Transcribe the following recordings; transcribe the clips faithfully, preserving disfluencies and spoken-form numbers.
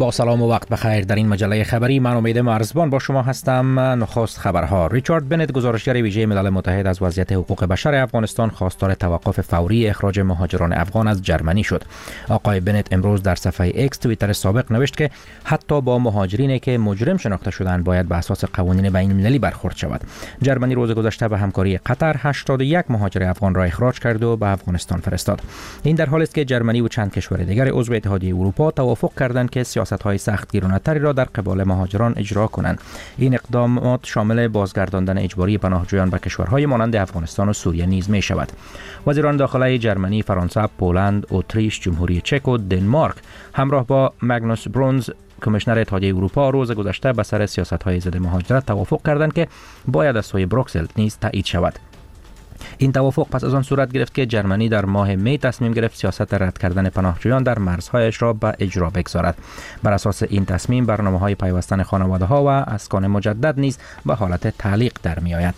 با سلام و وقت بخیر. در این مجله خبری من امید مرزبان با شما هستم. نخست خبرها. ریچارد بنت، گزارشگر ویژه ملل متحد از وضعیت حقوق بشر افغانستان، خواستار توقف فوری اخراج مهاجران افغان از جرمنی شد. آقای بنت امروز در صفحه ایکس توییتر سابق نوشت که حتی با مهاجرینی که مجرم شناخته شدند باید به اساس قوانین بین المللی برخورد شود. جرمنی روز گذشته به همکاری قطر هشتاد و یک مهاجر افغان را اخراج کرد و به افغانستان فرستاد. این در حالی است که جرمنی و چند کشور دیگر عضو اتحادیه اروپا توافق کردند که سیاست‌های سختگیرانه‌تری را در قبال مهاجران اجرا کنند. این اقدامات شامل بازگرداندن اجباری پناهجویان به کشورهای مانند افغانستان و سوریه نیز می شود. وزیران داخلی جرمنی، فرانسه، پولند، اتریش، جمهوری چک و دنمارک همراه با ماگنوس برونز، کمیشنر اتحادیه اروپا، روز گذشته به سر سیاست‌های ضد مهاجرت توافق کردند که باید از سوی بروکسل نیز تایید شود. این توافق پس از آن صورت گرفت که جرمنی در ماه می تصمیم گرفت سیاست رد کردن پناهجویان در مرزهایش را به اجرا بگذارد. بر اساس این تصمیم برنامه‌های پیوستن خانواده‌ها و اسکان مجدد نیز به حالت تعلیق در می‌آید.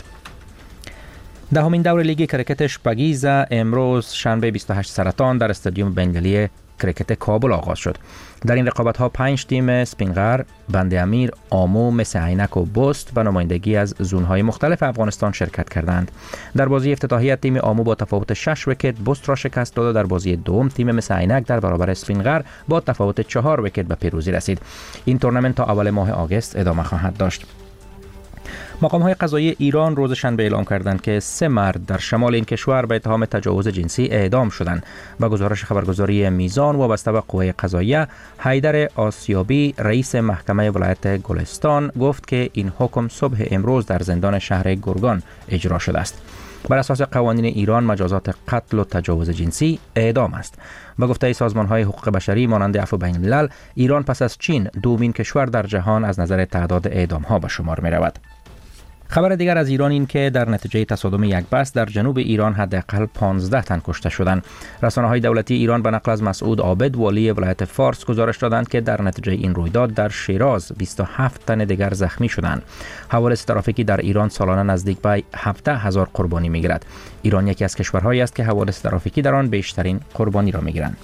دهمین دور لیگ کرکت شپگیزه امروز شنبه بیست و هشت سرطان در استادیوم بنگلی کرکت کابل آغاز شد. در این رقابت‌ها پنج تیم سپینغر، بند امیر، آمو، مس عینک و بست به نمایندگی از زون‌های مختلف افغانستان شرکت کردند. در بازی افتتاحیه تیم آمو با تفاوت شش ویکت بست را شکست داد و در بازی دوم تیم مس عینک در برابر سپینغر با تفاوت چهار ویکت به پیروزی رسید. این تورنمنت تا اول ماه آگوست ادامه خواهد داشت. مقام‌های قضایی ایران روز شنبه اعلام کردند که سه مرد در شمال این کشور به اتهام تجاوز جنسی اعدام شدند. با گزارش خبرگزاری میزان وابسته به قوه قضاییه، حیدر آسیابی، رئیس محکمه ولایت گلستان، گفت که این حکم صبح امروز در زندان شهر گرگان اجرا شده است. بر اساس قوانین ایران مجازات قتل و تجاوز جنسی اعدام است. با گفته سازمان‌های حقوق بشری مانند عفو بین الملل، ایران پس از چین دومین کشور در جهان از نظر تعداد اعدام‌ها به شمار می‌رود. خبر دیگر از ایران این که در نتیجه تصادم یک بس در جنوب ایران حداقل پانزده تن کشته شدند. رسانه‌های دولتی ایران به نقل از مسعود عابد، والی ولایت فارس، گزارش دادند که در نتیجه این رویداد در شیراز بیست و هفت تن دیگر زخمی شدند. حوادث ترافیکی در ایران سالانه نزدیک به هفده هزار قربانی می‌گیرد. ایران یکی از کشورهایی است که حوادث ترافیکی در آن بیشترین قربانی را می‌گیرند.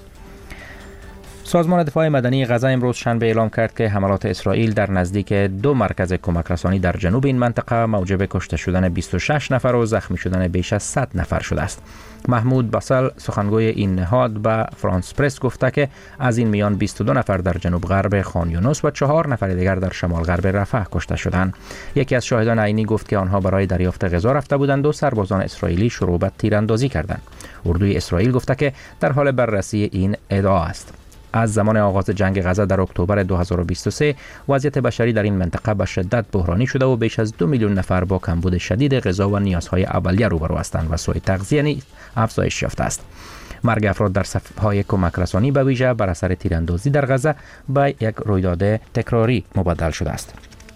سازمان دفاع مدنی غزه امروز شنبه اعلام کرد که حملات اسرائیل در نزدیک دو مرکز کمک رسانی در جنوب این منطقه موجب کشته شدن بیست و شش نفر و زخمی شدن بیش از صد نفر شده است. محمود باسل، سخنگوی این نهاد، به فرانس پرس گفته که از این میان بیست و دو نفر در جنوب غرب خان یونس و چهار نفر دیگر در شمال غرب رفح کشته شدند. یکی از شاهدان عینی گفت که آنها برای دریافت غذا رفته بودند و سربازان اسرائیلی شروع به تیراندازی کردند. اردوی اسرائیل گفته که در حال بررسی این ادعا است. از زمان آغاز جنگ غزه در اکتبر دو هزار و بیست و سه وضعیت بشری در این منطقه به شدت بحرانی شده و بیش از دو میلیون نفر با کمبود شدید غذا و نیازهای اولیه روبرو هستند و سوء تغذیه نیز افزایش یافته است. مرگ افراد در صف‌های کمک رسانی به ویژه بر اثر تیراندازی در غزه به یک رویداد تکراری مبدل شده است.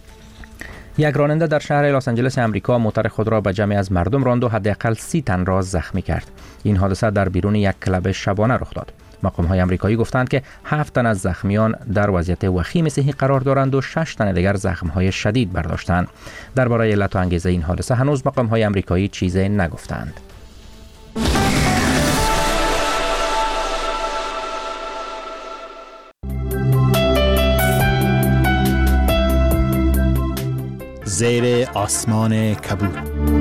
یک راننده در شهر لس آنجلس امریکا موتور خود را به جمعی از مردم راند و حداقل سی تن را زخمی کرد. این حادثه در بیرون یک کلب شبانه رخ داد. مقام‌های آمریکایی گفتند که هفت تن از زخمیان در وضعیت وخیم صحی قرار دارند و شش تن دیگر زخم‌های شدید برداشتند. درباره علت و انگیزه این حادثه هنوز مقام‌های آمریکایی چیزی نگفتند. زیر آسمان کبود.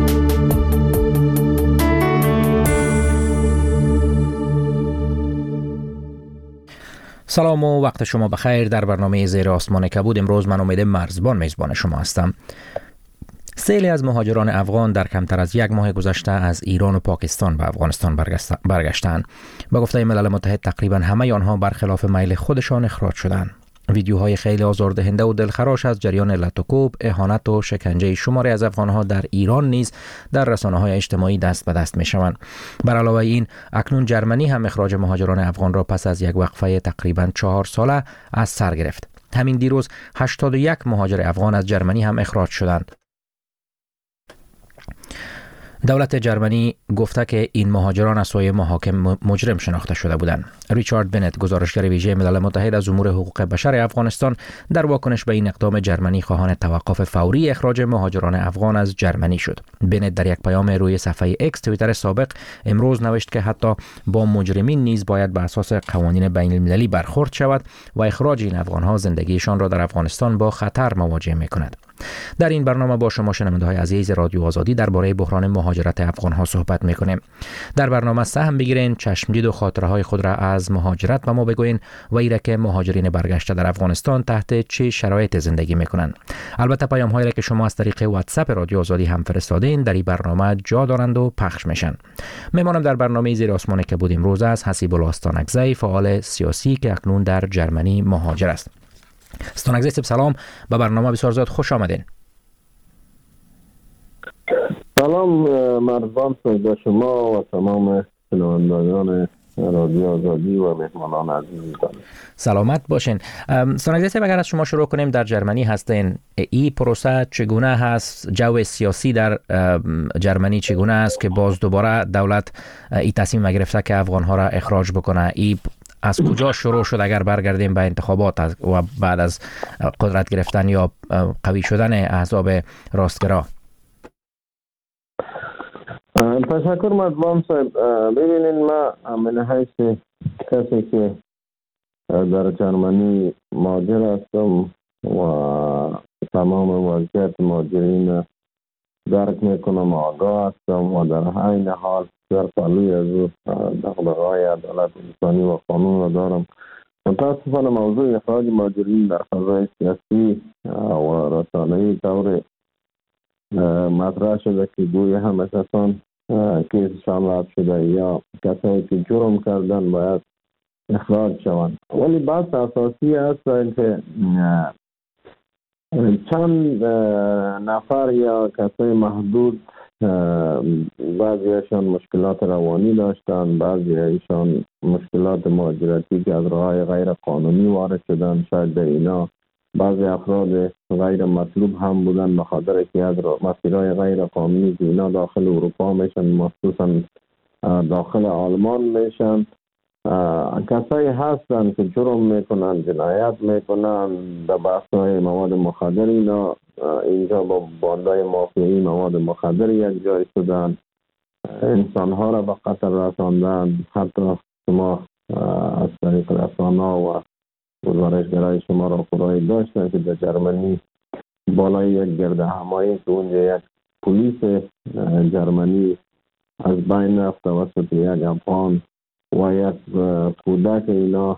سلام و وقت شما بخیر. در برنامه زیر آسمان کبود امروز من امید مرزبان میزبان شما هستم. سیلی از مهاجران افغان در کمتر از یک ماه گذشته از ایران و پاکستان به افغانستان برگشتند. به گفته ملل متحد تقریبا همه آنها برخلاف میل خودشان اخراج شدند. ویدیوهای خیلی آزاردهنده و دلخراش از جریان لطوکوب، اهانت و شکنجه شماری از افغانها در ایران نیز در رسانه‌های اجتماعی دست به دست می‌شوند. بر علاوه این، اکنون جرمنی هم اخراج مهاجران افغان را پس از یک وقفه تقریباً چهار ساله از سر گرفت. همین دیروز هشتاد و یک مهاجر افغان از جرمنی هم اخراج شدند. دولت جرمنی گفته که این مهاجران از سوی محاکم مجرم شناخته شده بودند. ریچارد بنت، گزارشگر ویژه ملل متحد از امور حقوق بشر افغانستان، در واکنش به این اقدام جرمنی خواهان توقف فوری اخراج مهاجران افغان از جرمنی شد. بنت در یک پیام روی صفحه اکس توییتر سابق امروز نوشت که حتی با مجرمین نیز باید بر اساس قوانین بین المللی برخورد شود و اخراج این افغان‌ها زندگیشان را در افغانستان با خطر مواجه می‌کند. در این برنامه با شما شنونده‌های عزیز رادیو آزادی درباره بحران مهاجرت افغان‌ها صحبت می‌کنیم. در برنامه سهم بگیرین، چشمدید و خاطره‌های خود را از مهاجرت به ما بگوین و ایره که مهاجرین برگشته در افغانستان تحت چه شرایط زندگی می‌کنند. البته پیام‌هایی را که شما از طریق واتساپ رادیو آزادی هم فرستادین در این برنامه جا دارند و پخش میشن. میمانم در برنامه زیر آسمان کبود امروز از حسیب الله استانکزی، فعال سیاسی که اکنون در جرمنی مهاجر است. استانکزی صاحب سلام، به برنامه بسیار زیاد خوش آمدین. سلام مرزبان به شما و تمام شنوندگان رادیو آزادی و مهمانان عزیزتان. سلامت باشین. استانکزی صاحب، اگر از شما شروع کنیم، در جرمنی هستین، این پروسه چگونه هست؟ جو سیاسی در جرمنی چگونه است که باز دوباره دولت این تصمیم گرفته که افغان‌ها را اخراج بکنه؟ این از کجا شروع شد اگر برگردیم به انتخابات و بعد از قدرت گرفتن یا قوی شدن احزاب راستگرا؟ تشکر مطلوب صاحب. ببینید، ما من حیث کسی که در جرمنی مهاجر هستم و تمام وضعیت مهاجرین درک میکنم، آگاه هستم و در عین حال در پلوی از دغدغه‌های عدالت انسانی و قانون را دارم. متاسفانه موضوع اخراج مهاجرین در فضای سیاسی و رسانه‌ای طور مطرح شده که گویا همه کسان کیسشان رد شده یا کسایی که جرم کردن باید اخراج شوند. ولی بحث اساسی است که چند نفر یا کسای محدود، بعضی هایشان مشکلات روانی داشتن، بعضی هایشان مشکلات مهاجرتی که از راه‌های غیر قانونی وارد شدن، شاید در اینا بعضی افراد غیر مطلوب هم بودن به خاطر که از مسیرهای غیر قانونی که اینا داخل اروپا میشن، مخصوصا داخل آلمان میشن. کسایی هستن که جرم میکنن، جنایت میکنن، در بحث‌های مواد مخدر اینا اینجا با باندای مافیایی مواد مخدر یک جای شدن، انسانها را به قتل رساندن. حتی شما از طریق رسانه‌ها و گزارشگرای شما را خدایی داشتن که در جرمنی بالای یک گرده همایی که اونجا یک پلیس جرمنی از بین رفت توسط یک افغان و یک کودک اینا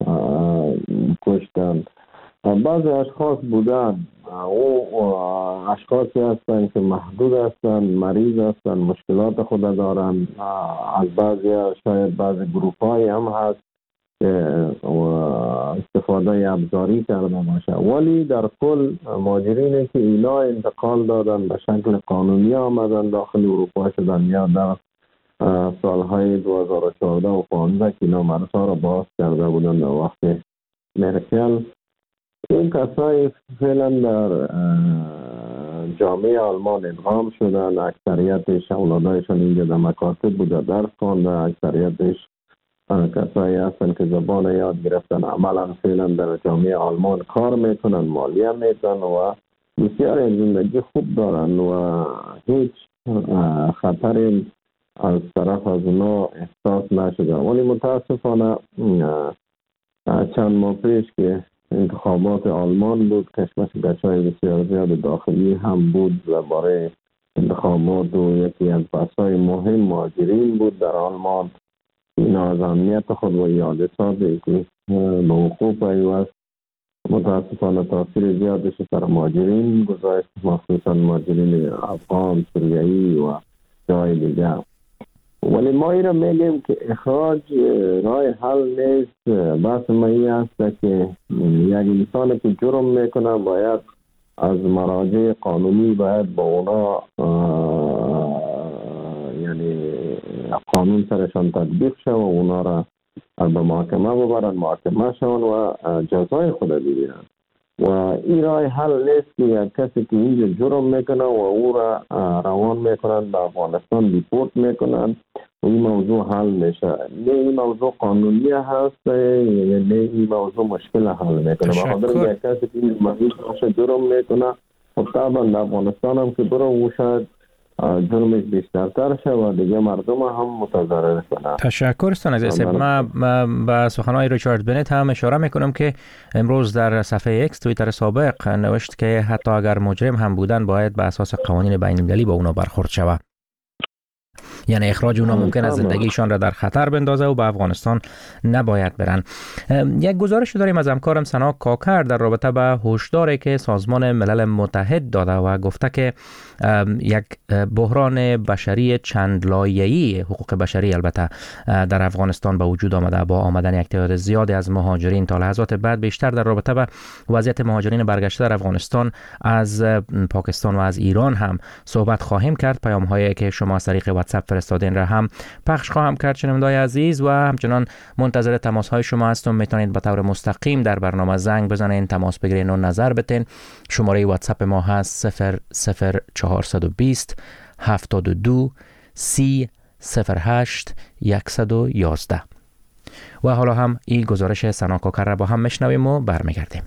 کشتند. بعضی اشخاص بودن او اشخاصی هستند که محدود هستند، مریض هستند، مشکلات خود دارند. از بعضی شاید بعضی گروپ های هم هست که استفاده ابزاری کرده باشه. ولی در کل مهاجرینی که اینا انتقال دادن به شکل قانونی آمدن داخل اروپا شدن یا در سالهای دو هزار و چهارده و پانزده که اینا مرزها را باز کرده بودن در وقت مرکل، این کسایی فعلا در جامعه آلمان ادغام شدن. اکثریتش اولادایشان اینجا در مکاتب بوده درس خونده، اکثریتش کسایی هستن که زبان یاد گرفتن، عملا فعلا در جامعه آلمان کار میکنن، مالیه میتن و بسیار زندگی خوب دارن و هیچ خطری از طرف از اونا احساس نشده. ولی متاسفانه چند ماه پیش که انتخابات آلمان بود، کشمکش‌های بسیار زیاد داخلی هم بود درباره انتخابات و یکی از بحث‌های مهم مهاجرین بود در آلمان. اینا از امنیت خود و یادسازی که به حقوق پیوست متاسفانه تاثیر زیادش سر مهاجرین گذاشت، مخصوصا مهاجرین افغان، سوریایی و جای دیگر. ولی ما اینا میگیم که اخراج راه حل نیست. بحث ما این است که یک انسان که جرم میکنه باید از مراجع قانونی باید با اونا یعنی قانون سرشان تطبیق شد و اونا را به محاکمه ببرن، محاکمه شون و جزای خود بگیرن. و این راه حل نیست که یک کسی که اینجا جرم میکنه و او را روان میکنند به افغانستان دیپورت میکنند و این موضوع حل میشه. نه این موضوع قانونی هست، نه این موضوع مشکل حل میکنه. بخاطر یک کسی که این موضوع جرم میکنه و طبعا در افغانستان هم که برو او شاید جرمش بیشترتر شد و دیگه مردم هم متضرر کنند. تشکر استان عزیز. ما به سخنهای ریچارد بنت هم اشاره میکنم که امروز در صفحه اکس توییتر سابق نوشت که حتی اگر مجرم هم بودن باید به اساس قوانین بین المللی با اونا برخورد شود. یعنی اخراج اونا ممکن است زندگیشان را در خطر بندازه و به افغانستان نباید برن. یک گزارش داریم از همکارم سنا کاکر در رابطه به هشداری که سازمان ملل متحد داده و گفته که یک بحران بشری چند لایه‌ای، حقوق بشری البته، در افغانستان به وجود آمده با آمدن یک تعداد زیادی از مهاجرین. تا لحظات بعد بیشتر در رابطه به وضعیت مهاجرین برگشته در افغانستان از پاکستان و از ایران هم صحبت خواهیم کرد. پیام‌هایی که شما از طریق واتساپ فرستادین را هم پخش خواهم کرد شنونده‌های عزیز و همچنان منتظر تماس‌های شما هستم. میتونید به طور مستقیم در برنامه زنگ بزنین، تماس بگیرین و نظر بدین. شماره واتساپ ما هست صفر صفر چهارصد و بیست هفتاد و دو سی صفر هشت صد و یازده. و حالا هم این گزارش سنا کاکر را با هم میشنویم و برمیگردیم.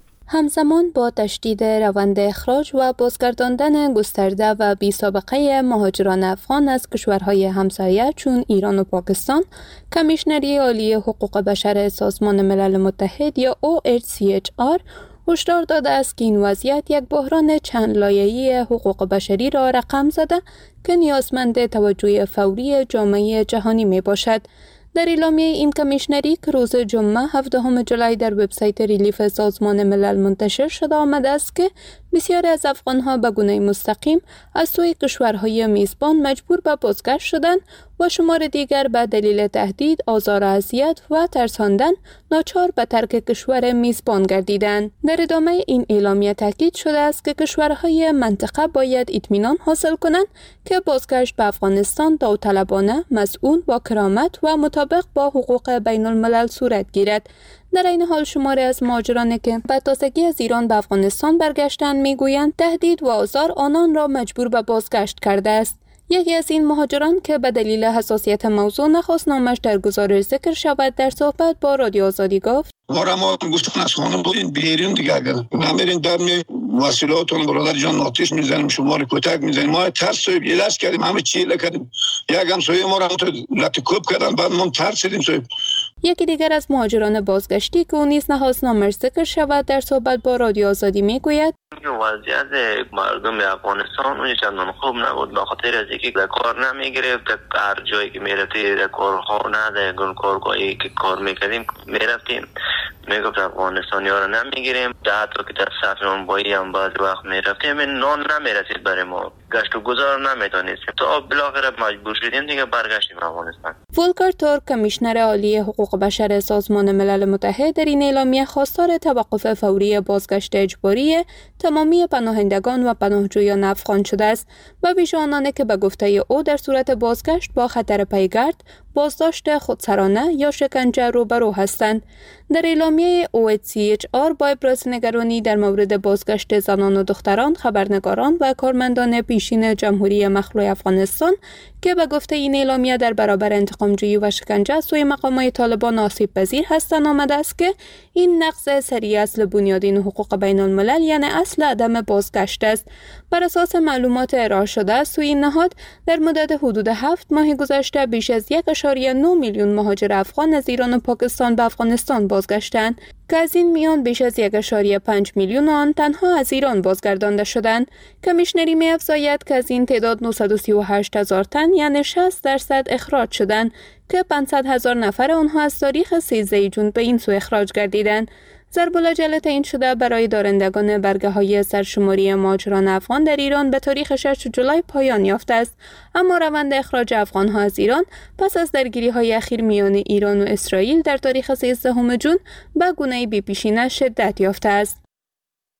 همزمان با تشدید روند اخراج و بازگرداندن گسترده و بی سابقه مهاجران افغان از کشورهای همسایه چون ایران و پاکستان، کمیشنری عالی حقوق بشر سازمان ملل متحد یا او اچ سی اچ آر هشدار داده است که این وضعیت یک بحران چند لایه‌ای حقوق بشری را رقم زده که نیازمند توجه فوری جامعه جهانی می باشد. در اعلامیه این کمیشنری که روز جمعه هفدهم جولای در وبسایت ریلیف سازمان ملل منتشر شده آمده است که بسیاری از افغانها به گونه مستقیم از سوی کشورهای میزبان مجبور به بازگشت شدند و شمار دیگر به دلیل تهدید، آزار و اذیت و ترساندن ناچار به ترک کشور میزبان گردیدند. در ادامه این اعلامیه تاکید شده است که کشورهای منطقه باید اطمینان حاصل کنند که بازگشت به افغانستان داوطلبانه، مسئول، با کرامت و مطابق با حقوق بین الملل صورت گیرد. در این حال شماری از مهاجرانی که به تازگی از ایران به افغانستان برگشتند میگویند تهدید و آزار آنان را مجبور به بازگشت کرده است. یکی از این مهاجران که به دلیل حساسیت موضوع نخواست نامش در گزارش ذکر شود در صحبت با رادیو آزادی گفت: بارا ما گفتن از خانه بودین بیرین دیگه، اگر نمیرین در می وسیلاتون برادر جان آتش میزنیم، شما رو کتک میزنیم. ما ترس و یلاس کردیم، همه چی کردیم، یک هم سوی ما رو تو لطکوب کردن، بعد ما ترسیدیم. سوی یکی دیگر از مهاجران بازگشتی که او نیز نخواست نامش ذکر شود در صحبت با رادیو آزادی میگوید: وضعیت مردم افغانستان اون چندان خوب نبود، به خاطر از اینکه کار نمیگرفت. هر جایی که میرفتی در کارخانه، در کارگاهی که کار میکردیم میرفتیم، میگفت افغانستانی ها رو نمیگیریم. ده تا که در صف نانوایی هم بعضی وقت میرفتیم، نان نمیرسید برای ما، گشت و گذار نمیتونستیم، تا بالاخره مجبور شدیم دیگه برگشتیم افغانستان. ولکر تورک، کمیشنر عالی حقوق بشر سازمان ملل متحد، در این اعلامیه خواستار توقف فوری بازگشت اجباری تمامی پناهندگان و پناهجویان افغان شده است و ویژه آنانی که به گفته او در صورت بازگشت با خطر پیگرد، بازداشت خودسرانه یا شکنجه روبرو هستند. در اعلامیه او اچ سی اچ آر با ابراز نگرانی در مورد بازگشت زنان و دختران، خبرنگاران و کارمندان پیشین جمهوری مخلوع افغانستان که به گفته این اعلامیه در برابر انتقامجویی و شکنجه سوی مقامات طالبان آسیب پذیر هستند آمده است که این نقض سریع اصل بنیادین حقوق بین الملل یعنی اصل عدم بازگشت است. بر اساس معلومات ارائه شده سوی این نهاد در مدت حدود هفت ماه گذشته بیش از یک و نه میلیون مهاجر افغان از ایران و پاکستان به افغانستان بازگشتند که از این میان بیش از یک و پنج میلیون آن تنها از ایران بازگردانده شدند. کمیشنری می افزاید که از این تعداد نهصد و سی و هشت هزار تن یعنی شصت درصد اخراج شدند که پانصد هزار نفر آنها از تاریخ سیزده جون به این سو اخراج گردیدند. ضرب العجله تعیین شده برای دارندگان برگه های سرشماری مهاجران افغان در ایران به تاریخ شش جولای پایان یافته است، اما روند اخراج افغان ها از ایران پس از درگیری های اخیر میان ایران و اسرائیل در تاریخ سیزدهم جون به گونه بی پیشینه شدت یافته است.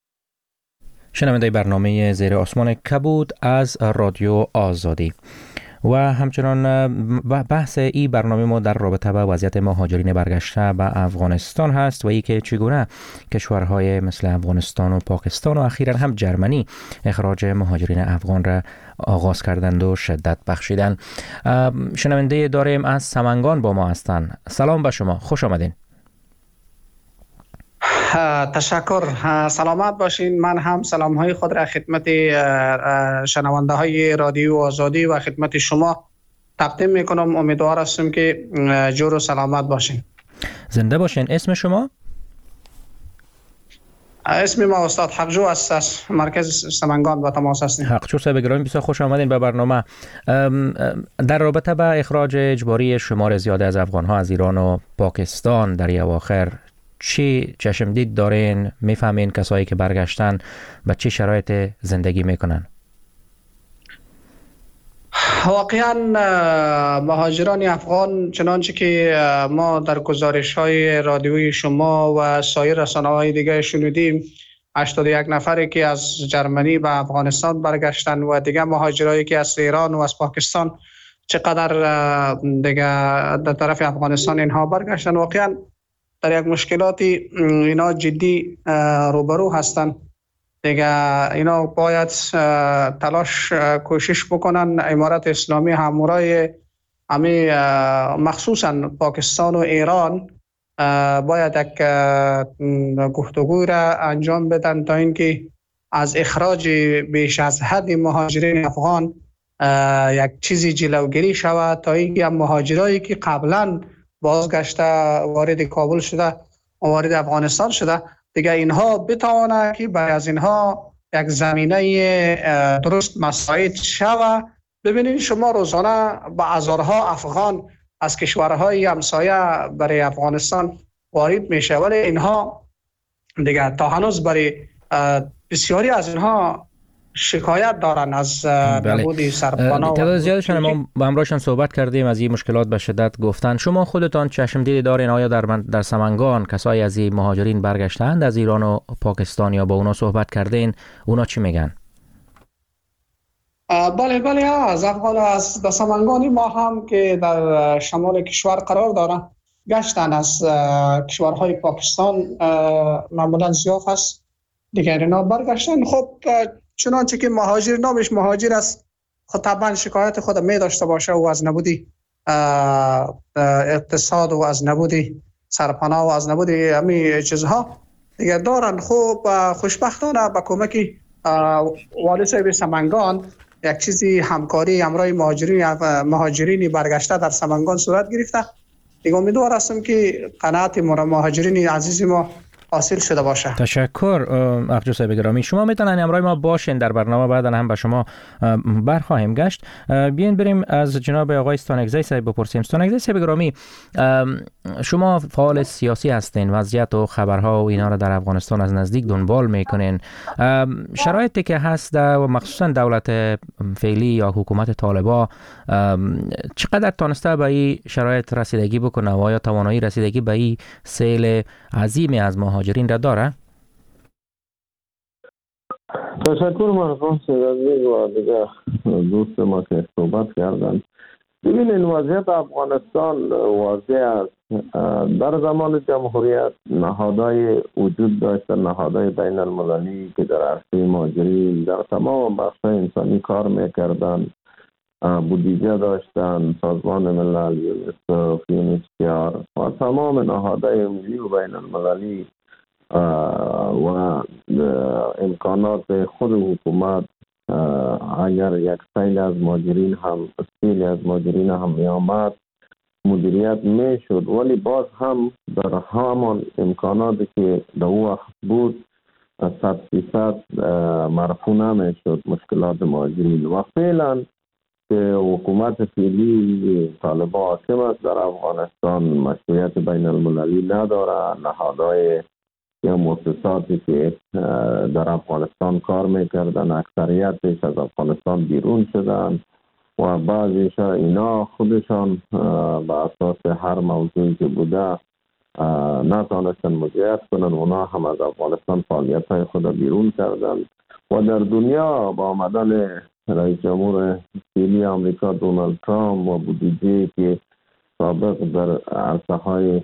شنونده برنامه زیر آسمان کبود از رادیو آزادی. و همچنان بحث این برنامه ما در رابطه با وضعیت مهاجرین برگشته به افغانستان هست و ای که چگونه کشورهای مثل افغانستان و پاکستان و اخیراً هم جرمنی اخراج مهاجرین افغان را آغاز کردند و شدت بخشیدند. شنونده داریم از سمنگان با ما هستند. سلام به شما، خوش آمدین. تشکر، سلامت باشین. من هم سلام های خود را خدمت شنونده های رادیو آزادی و خدمت شما تقدیم میکنم. امیدوار هستم که جور و سلامت باشین. زنده باشین. اسم شما؟ اسم ما استاد حقجو است، از مرکز سمنگان با تماس هستیم. حقجو صاحب گرامی، بسیار خوش آمدین به برنامه. در رابطه با اخراج اجباری شمار زیاده از افغان ها از ایران و پاکستان در این اواخر چی چشمدید دارین؟ میفهمین کسایی که برگشتن به چه شرایط زندگی میکنن؟ واقعا مهاجران افغان چنانچه که ما در گزارش های رادیویی شما و سایر رسانه های دیگه شنیدیم، هشتاد و یک نفری که از جرمنی به افغانستان برگشتن و دیگه مهاجرایی که از ایران و از پاکستان چقدر دیگه در طرف افغانستان اینها برگشتن، واقعا در یک مشکلاتی اینا جدی روبرو هستن. دیگه اینا باید تلاش کوشش بکنن. امارت اسلامی همورای همه مخصوصا پاکستان و ایران باید یک گفتگو را انجام بدن تا اینکه از اخراج بیش از حد مهاجرین افغان یک چیزی جلوگیری شود، تا اینکه مهاجرایی که قبلا بازگشته وارد کابل شده وارد افغانستان شده دیگه اینها بتوانه که برای از اینها یک زمینه درست مساعد شود. ببینید شما روزانه با هزارها افغان از کشورهای همسایه برای افغانستان وارد میشه، ولی اینها دیگه تا هنوز برای بسیاری از اینها شکایت دارن از نبود سرپناه. تعداد زیادشان ما با همراهشان صحبت کردیم، از این مشکلات به شدت گفتن. شما خودتان چشم دیدی دارین آیا در در سمنگان کسایی از این مهاجرین برگشتند از ایران و پاکستان یا با اونا صحبت کردین؟ اونا چی میگن؟ بله بله از افغان از در سمنگانی ما هم که در شمال کشور قرار دارن گشتن از کشورهای پاکستان معمولا زیاف است دیگر اینا برگشتن. خب چنانچه که مهاجر نامش مهاجر است، خود طبعا شکایت خود می داشته باشه و از نبودی اقتصاد و از نبودی سرپناه و از نبودی همین چیزها دیگر دارن. خب خوشبختانه با کمک والی صاحب سمنگان یک چیزی همکاری همراه مهاجرین مهاجرین برگشته در سمنگان صورت گرفته. دیگه امیدوار هستم که قناعت مهاجرین عزیز ما حاصل شده باشه. تشکر حقجو صاحب گرامی. شما میتونن همراه ما باشین در برنامه، بعدا هم به شما برخواهیم گشت. بیاین بریم از جناب آقای ستانکزی صاحب بپرسیم. ستانکزی صاحب گرامی، شما فعال سیاسی هستین، وضعیت و خبرها و اینا را در افغانستان از نزدیک دنبال میکنین. شرایطی که هست و مخصوصا دولت فعلی یا حکومت طالبا چقدر تانسته به این شرایط رسیدگی بکنه و آیا توانایی رسیدگی به این سیل عظیمی از مهاجرین را داره؟ تشکر مرحوم سیدی و دیگه دوست ما که صحبت کردن. ببینید وضعیت افغانستان واضح است. در زمان جمهوریت نهادهای وجود داشت، نهادهای بین المللی که در عرصه مهاجرین در تمام بخش‌های انسانی کار میکردن، بودجه داشتن، سازمان ملل، یونیسف، یونیسیار و تمام نهادهای ملی و بین المللی و امکانات خود حکومت. اگر یک سیل از مهاجرین هم سیل از مهاجرین هم می آمد مدیریت می شد، ولی باز هم در همان امکاناتی که در وقت بود صد فیصد مرفوع نمی شد مشکلات مهاجرین. و فعلا که حکومت فعلی طالبان حاکم است در افغانستان مشروعیت بین المللی نداره. نهادهای یا مؤسساتی که در افغانستان کار میکردن اکثریتش از افغانستان بیرون شدن و بعضیش اینا خودشان به اساس هر موضوعی که بوده نتانستن مدیریت کنن، اونا هم از افغانستان فعالیت های خود بیرون کردن و در دنیا با آمدن رئیس جمهور فعلی آمریکا دونالد ترامپ و بودجه که سابق در عرصه های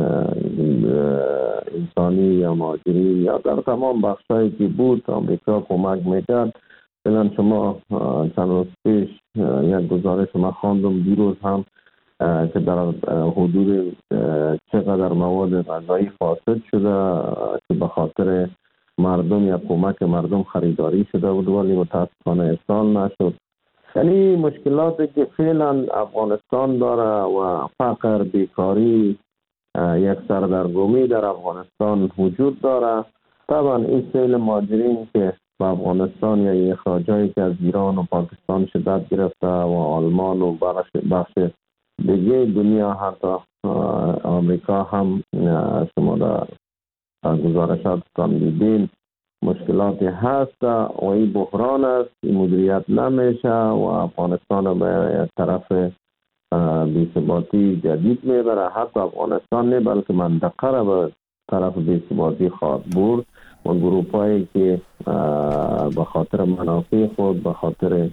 انسانی یا مهاجری یا در تمام بخشایی که بود آمریکا کمک میکرد. فعلا شما چند روز پیش یک گزارش ما خواندم دیروز هم که در حدود چقدر مواد غذایی فاسد شده که به خاطر مردم یا کمک مردم خریداری شده بود ولی متاسفانه ارسال نشد. یعنی مشکلاتی که فعلا افغانستان داره و فقر، بیکاری، یک سردرگمی در افغانستان وجود داره. طبعا این سیل مهاجرین که به افغانستان یا اخراجایی که از ایران و پاکستان شدت گرفته و آلمان و بخش دیگه دنیا حتی آمریکا هم شما در گزارشاتتان دیدین مشکلاتی هست و این بحران است، این مدیریت نمیشه و افغانستان به یک طرف بی‌ثباتی جدید میبره. حتی افغانستان نه بلکه منطقه را به طرف بی‌ثباتی خواهد برد و گروپ هایی که به خاطر منافع خود، به خاطر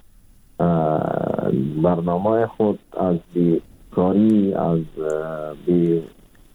برنامه خود از بیکاری، از بی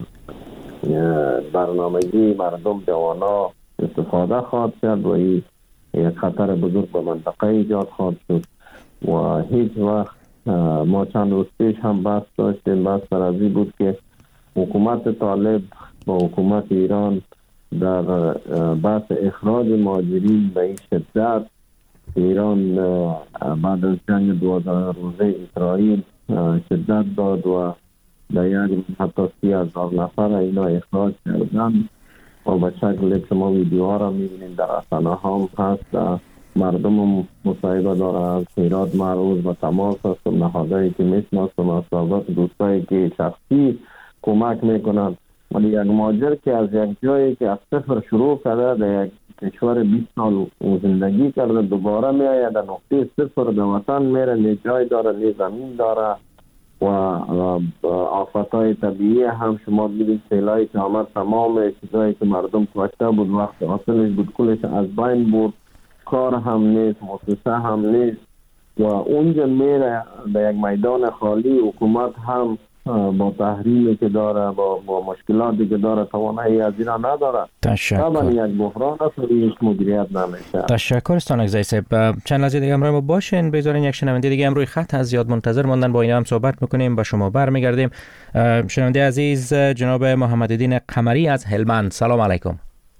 برنامگی مردم جوانا استفاده خواهد شد و این یک خطر بزرگ به منطقه ایجاد خواهد شد و هیچ وقت ما چند روز پیش هم بحث داشتیم. بحث سرازی بود که حکومت طالب با حکومت ایران در بحث اخراج مهاجرین به این شدت ایران بعد از جنگ دوازده روزه اسرائیل شدت داد و در یک حتی سی هزار نفر اینا اخراج کردن و به شکل شما ویدیوها را میبینید در رسانه هم هست. مردم مصاحبه داره از هرات معروض و تماس هست و نهادهایی که میشناسم از سابق دوستایی که شخصی کمک میکنن ولی یک مهاجر که از یک جایی که از صفر شروع کرده در یک کشور بیست سال زندگی کرده دوباره میآید در نقطه صفر به وطن میره، نه جای داره نه زمین داره و آفتهای طبیعی هم شما دیدید سیلایی که آمد تمام چیزایی که مردم کشته بود وقت آسلش بود کلش از بین بود، کار هم نیست، مؤسسه هم نیست و اونجا میره در یک میدان خالی. حکومت هم با تحریمی که داره با, با مشکلاتی که داره توانایی از اینا نداره. تشکر. یک بحران است و هیچ مدیریت نمیشه. تشکر استان اگزای صاحب. چند لحظه دیگه همراه ما باشین، بذارین یک شنونده دیگه هم روی خط از زیاد منتظر ماندن، با اینا هم صحبت میکنیم، با شما برمیگردیم. شنونده عزیز جناب محمدالدین قمری از هلمند، سلام علیکم.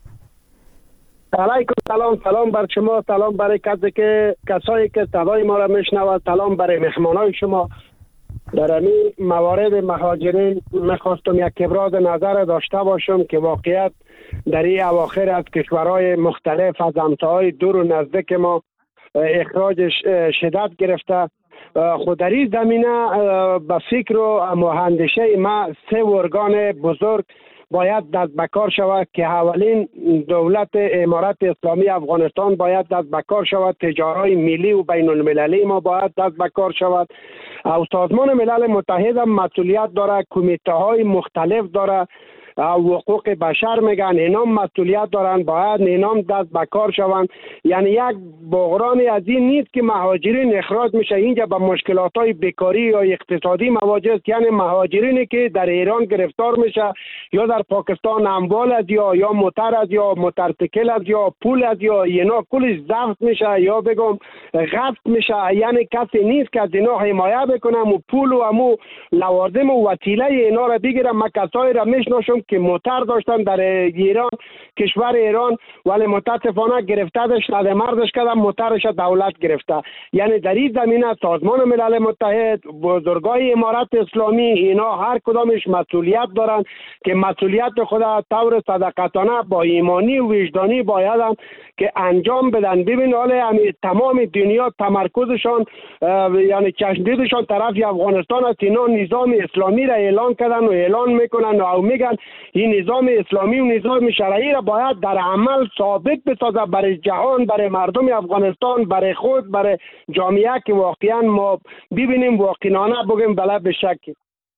علیکم سلام. سلام بر شما، سلام برای کسی که کسایی که صدای ما را میشنوند، سلام برای مهمانای شما. در این موارد مهاجرین میخواستم یک ابراز نظر داشته باشم که واقعیت در این اواخر از کشورهای مختلف از همسایه‌های دور و نزدیک ما اخراج شدت گرفته. خود در این زمینه به فکر و مهندشه ما سه ارگان بزرگ باید دست به کار شود که اولین دولت امارت اسلامی افغانستان باید دست به کار شود، تجارای ملی و بین المللی ما باید دست به کار شود، او سازمان ملل متحد هم مسئولیت داره، کمیته های مختلف داره، حقوق بشر میگن اینا مسئولیت دارن، باید اینا دست به کار شوند. یعنی یک بحرانی از این نیست که مهاجرین اخراج میشه اینجا به مشکلات های بیکاری یا اقتصادی مواجه است. یعنی مهاجرینی که در ایران گرفتار میشه یا در پاکستان اموال از یا یا موتر از یا موتورسیکل از یا پول از یا اینا کلش ضبط میشه یا بگم غصب میشه. یعنی کسی نیست که از اینا حمایت بکنه و پول و امو لوازم و وسیله اینا را بگیرم. من کسایی را میشناسم که موتر داشتن در ایران، کشور ایران، ولی متاسفانه گرفتهش نده مردش کردن، موترش دولت گرفته. یعنی در این زمینه سازمان ملل متحد، بزرگای امارت اسلامی، اینا هر کدامش مسئولیت دارن که مسئولیت خود طور صداقتانه با ایمانی و وجدانی باید که انجام بدن. ببین حالا تمام دنیا تمرکزشان یعنی چشمدیدشان طرف افغانستان است. اینا نظام اسلامی را اعلان کردن و اعلان میکنن و میگن این نظام اسلامی و نظام شرعی را باید در عمل ثابت بسازه برای جهان، برای مردم افغانستان، برای خود، برای جامعه که واقعا ما ببینیم واقعانه بگیم بله به شک.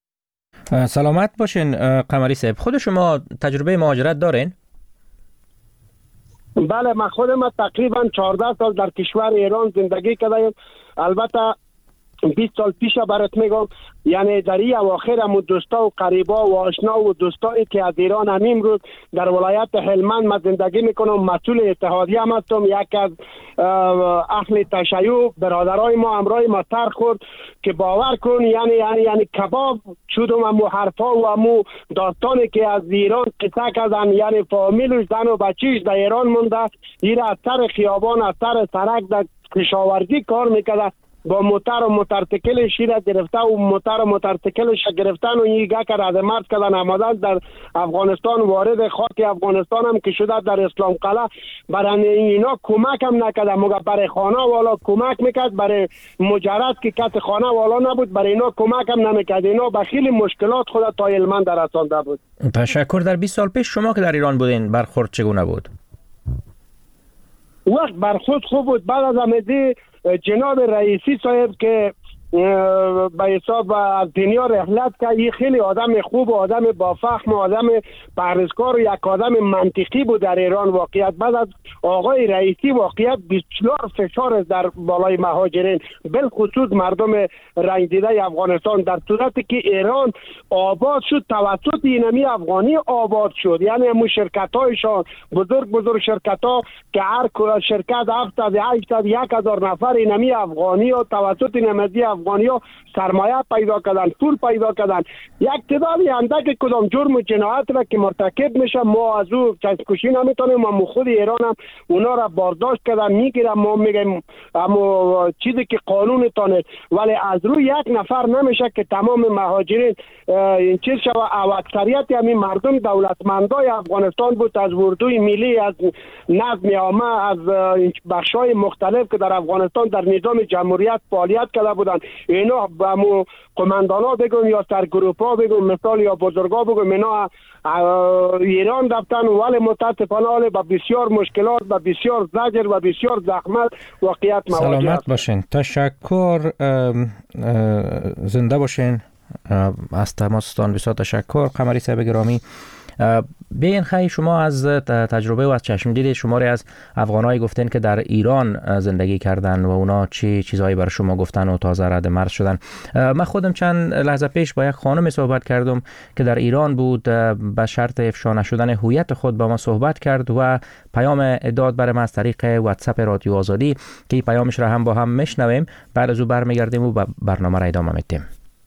سلامت باشین قمری صاحب. خود شما تجربه مهاجرت دارین؟ بله، من خودم تقریبا چهارده سال در کشور ایران زندگی کردم. البته بیست سال پیش برات میگم، یعنی در این اواخر همون دوستا و قریبا و آشنا و دوستایی که از ایران هم امروز در ولایت هلمند من زندگی میکنم، مسئول اتحادیه هم هستم. یک از اهل تشیع برادرای ما امرای ما سر خورد که باور کن یعنی یعنی یعنی کباب شدم، همو حرفا و همو داستانی که از ایران قصه کردن، یعنی فامیلش زن و بچیش در ایران مونده، این از سر خیابان از سر سرک در کشاورزی کار میکرده، با موتر و موترسیکلش را گرفته و موتر و موترسیکلش گرفتن و این گه که ردمرد کردن آمدن در افغانستان، وارد خاک افغانستان هم که شده در اسلام قلعه. برای اینا کمک هم نکرده، مگه برای خانه والا کمک میکرد، برای مجرد که کس خانه والا نبود برای اینا کمک هم نمیکرد. اینا به خیلی مشکلات خود تا هلمند در رسانده بود. تشکر. در بیست سال پیش شما که در ایران بودین برخورد چگونه بود؟ وقت برخورد خوب بود. بعد از آمدی جناب رئیسی صاحب که به حساب از دنیا رحلت کرد، این خیلی آدم خوب و آدم با فهم و آدم پرهیزکار و یک آدم منطقی بود در ایران. واقعیت بعد از آقای رئیسی واقعیت بسیار فشار در بالای مهاجرین، بالخصوص مردم رنج دیده افغانستان، در صورتی که ایران آباد شد توسط اینمی افغانی آباد شد. یعنی همون شرکت هایشان بزرگ بزرگ شرکت ها که هر شرکت هفتصد هشتصد یک هزار نفر اینمی افغانی و توسط اینمی افغانی ها سرمایه پیدا کردن، پول پیدا کردن. یک تعدادی اندک کدام جرم و جنایت را که مرتکب میشه ما از او چشم‌کشی نمیتونیم. ما خود ایران هم اونا را برداشت کردن میگیرم، ما میگیم اما چیزی که قانون تانه، ولی از روی یک نفر نمیشه که تمام مهاجرین این چیز شود. او اکثریت همین مردم دولتمندای افغانستان بود، از اردوی ملی، از نظم عامه، از بخشای مختلف که در افغانستان در نظام جمهوریت فعالیت کرده بودن. اینا همو قماندانا بگم یا سرگروپا بگم مثال یا بزرگا بگم، اینا ایران رفتن ولی متاسفانه حال با بسیار مشکلات و بسیار زجر و بسیار زحمت واقعیت مواجه. سلامت باشین. تشکر. زنده باشین. از تماستان بسیار تشکر قمری صاحب گرامی. بیاین خیلی شما از تجربه و از چشم دید شماری از افغانایی گفتن که در ایران زندگی کردن و اونا چی چیزهایی برای شما گفتن و تازه رد مرز شدن. من خودم چند لحظه پیش با یک خانم صحبت کردم که در ایران بود، به شرط افشا نشدن هویت خود با ما صحبت کرد و پیام داد برای ما از طریق واتساپ رادیو آزادی که این پیامش را هم با هم میشنویم، بعد از او برمیگردیم و برنامه را ادامه میدیم.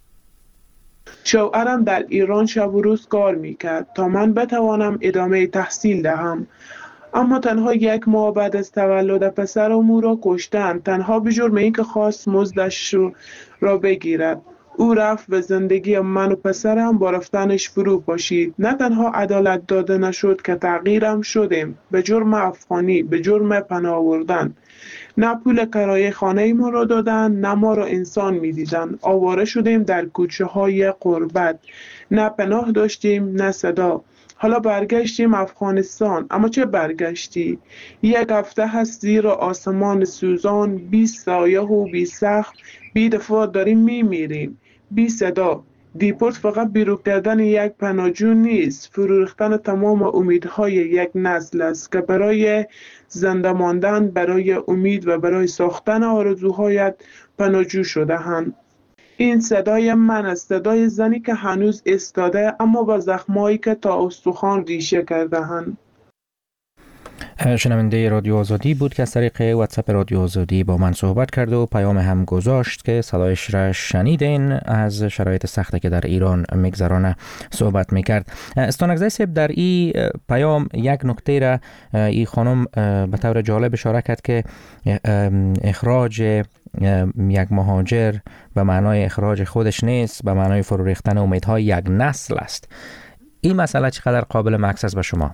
شوهرم در ایران شب و روز کار میکرد تا من بتوانم ادامه تحصیل دهم، اما تنها یک ماه بعد از تولد پسرم او را کشتند، تنها به جرم اینکه خواست مزدش را بگیرد. او رفت و زندگی من و پسرم با رفتنش فرو پاشید. نه تنها عدالت داده نشد که تغییرم شدیم به جرم افغانی، به جرم پناه آوردن. نه پول کرایه خانه ما را دادن، نه ما را انسان می دیدن. آواره شدیم در کوچه های غربت، نه پناه داشتیم نه صدا. حالا برگشتیم افغانستان. اما چه برگشتی؟ یک هفته هست زیر آسمان سوزان، بی سایه و بی سقف، بی دفاع داریم می میریم، بی صدا. دیپورت فقط بیرون کردن یک پناهجو نیست، فرو ریختن تمام امیدهای یک نسل است که برای زنده ماندن، برای امید و برای ساختن آرزوهایت پناهجو شده‌اند. این صدای من است، صدای زنی که هنوز ایستاده اما با زخمایی که تا استخوان ریشه کرده‌اند. شنونده رادیو آزادی بود که از طریق واتساپ رادیو آزادی با من صحبت کرد و پیام هم گذاشت که صدایش را شنیدین، از شرایط سختی که در ایران میگذرانه صحبت میکرد. استانگزای صاحب در این پیام یک نکته را این خانم به طور جالب اشاره کرد که اخراج یک مهاجر به معنای اخراج خودش نیست، به معنای فرو ریختن امیدهای یک نسل است. این مسئله چقدر قابل مکس است به شما؟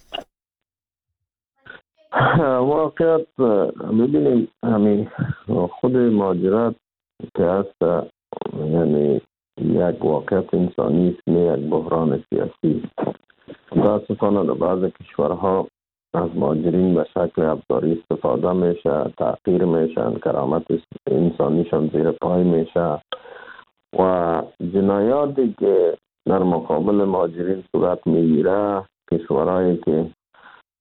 واقعیت ببینیم همین خود مهاجرت که هست یعنی یک واقعیت انسانی است، نه یک بحران سیاسی. متاسفانه در بعض کشورها از مهاجرین به شکل ابزاری استفاده میشه، تحقیر میشن، کرامت انسانیشان زیر پای میشه و جنایاتی که در مقابل مهاجرین صورت میگیره، کشورهایی که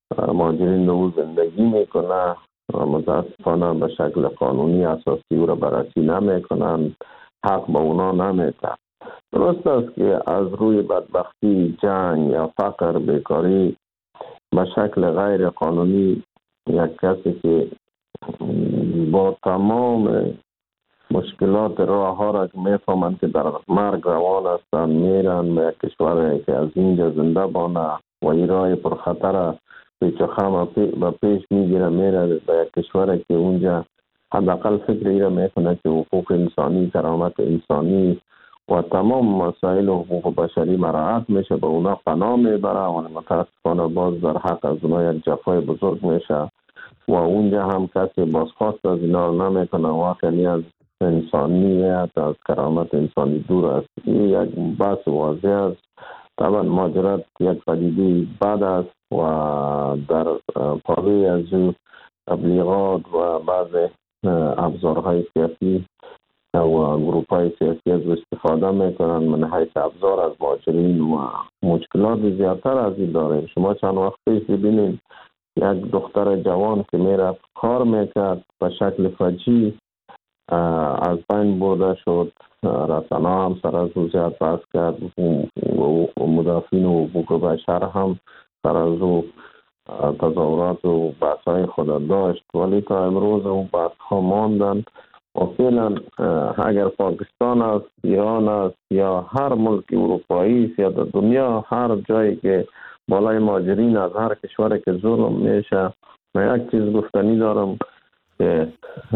مهاجرین رو زندگی میکنه، متاسفانه به شکل قانونی اساسی او را بررسی نمیکنن، حق به اونا نمیده. درست است که از روی بدبختی، جنگ یا فقر، بیکاری به شکل غیر قانونی یک کسی که با تمام مشکلات راه ها را که میفهمند که در مرگ روان هستند میرن به یک کشور که از اینجا زنده بانه و این راه پرخطر پیچ و خم به پیش میگیره میره به یک کشور که اونجا حداقل فکر ایره میکنه که حقوق انسانی، کرامت انسانی و تمام مسائل حقوق بشری مراعات میشه، به اونا پناه میبره و متاسفانه باز در حق از اونا یک جفای بزرگ میشه و اونجا هم کسی بازخواست از اینا رو نمیکنه. واقعی از انسانیت، از کرامت انسانی دور است. این یک بحث واضح است. طبعا مهاجرت یک پدیده بد است و در پالوی از او تبلیغات و بعض ابزارهای سیاسی و گروپ‌های سیاسی از استفاده میکنن. من حیث ابزار از مهاجرین و مشکلات زیادتر از این داریم. شما چند وقت پیش ببینید یک دختر جوان که میرفت کار میکرد به شکل فجیع از بین برده شد. رسانه هم سر از او زیاد بحث کرد و مدافعین حقوق بشر هم سر از او تظاهرات و بحث‌های خود داشت، ولی تا امروز اون بحث‌ها ماندن و فعلا اگر پاکستان است، ایران است یا هر ملک اروپایی است یا در دنیا هر جایی که بالای مهاجرین از هر کشور که ظلم میشه، من یک چیز گفتنی دارم که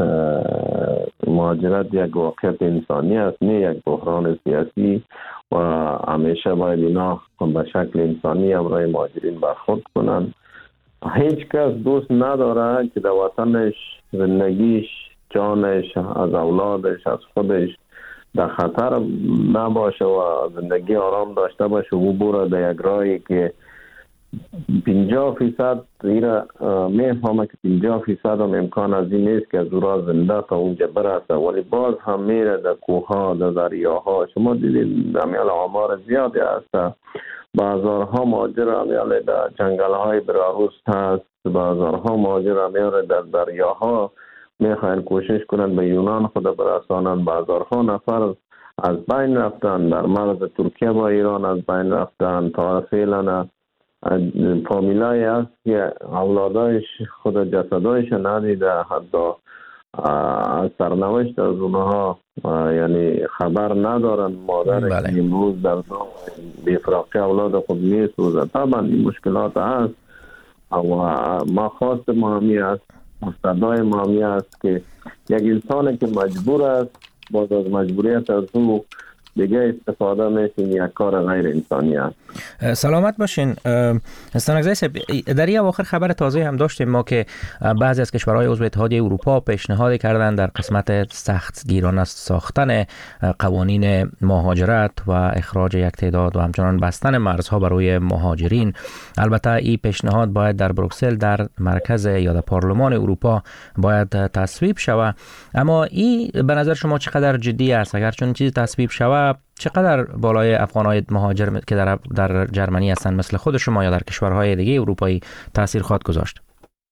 مهاجرت یک واقعیت انسانی است، نه یک بحران سیاسی و همیشه باید اینا به شکل انسانی امرای مهاجرین برخورد کنند. هیچ کس دوست نداره که در وطنش زندگیش، جانش، از اولادش، از خودش در خطر نباشه و زندگی آرام داشته باشه و بره در یک راهی که پنجاه فیصد ایره میفهمه که پنجاه فیصد هم امکان از این نیست که از اورا زنده تا اونجا برسه، ولی باز هم میره در کوها، در دریاها. شما دیدید امیال آمار زیادی هست، بازارها مهاجر امیال در جنگل های براروس هست، بازارها مهاجر امیال در دریاها میخواین کوشش کنن به یونان خود برسانن. بازارها نفر از بین رفتن، در مرز ترکیه با ایران از بین رفتن. تا فعلا فامیلای هست که اولادایش خود جسدایش ندیده، حتی از سرنوشت از اونها یعنی خبر ندارن. مادر بله. امروز در بیفراقی اولاد خود میسوزه. طبعا این مشکلات هست و ما خواست ما همی است، صدای ما همی است که یک انسان که مجبور است باز از مجبوریت از او دیگه استفاده میشین یک کار غیر انسانی است. سلامت باشین. استانگزای صاحب، در این اواخر خبر تازه هم داشتیم ما که بعضی از کشورهای عضو اتحادیه اروپا پیشنهاد کردن در قسمت سخت گیرانه ساختن قوانین مهاجرت و اخراج یک تعداد و همچنان بستن مرزها برای مهاجرین. البته این پیشنهاد باید در بروکسل در مرکز یا در پارلمان اروپا باید تصویب شود. اما این به نظر شما چقدر جدی است؟ اگر چون چیزی تصویب شود چقدر بالای افغان‌های مهاجر که در در جرمنی هستند مثل خود شما یا در کشورهای دیگه اروپایی تاثیر خواهد گذاشت؟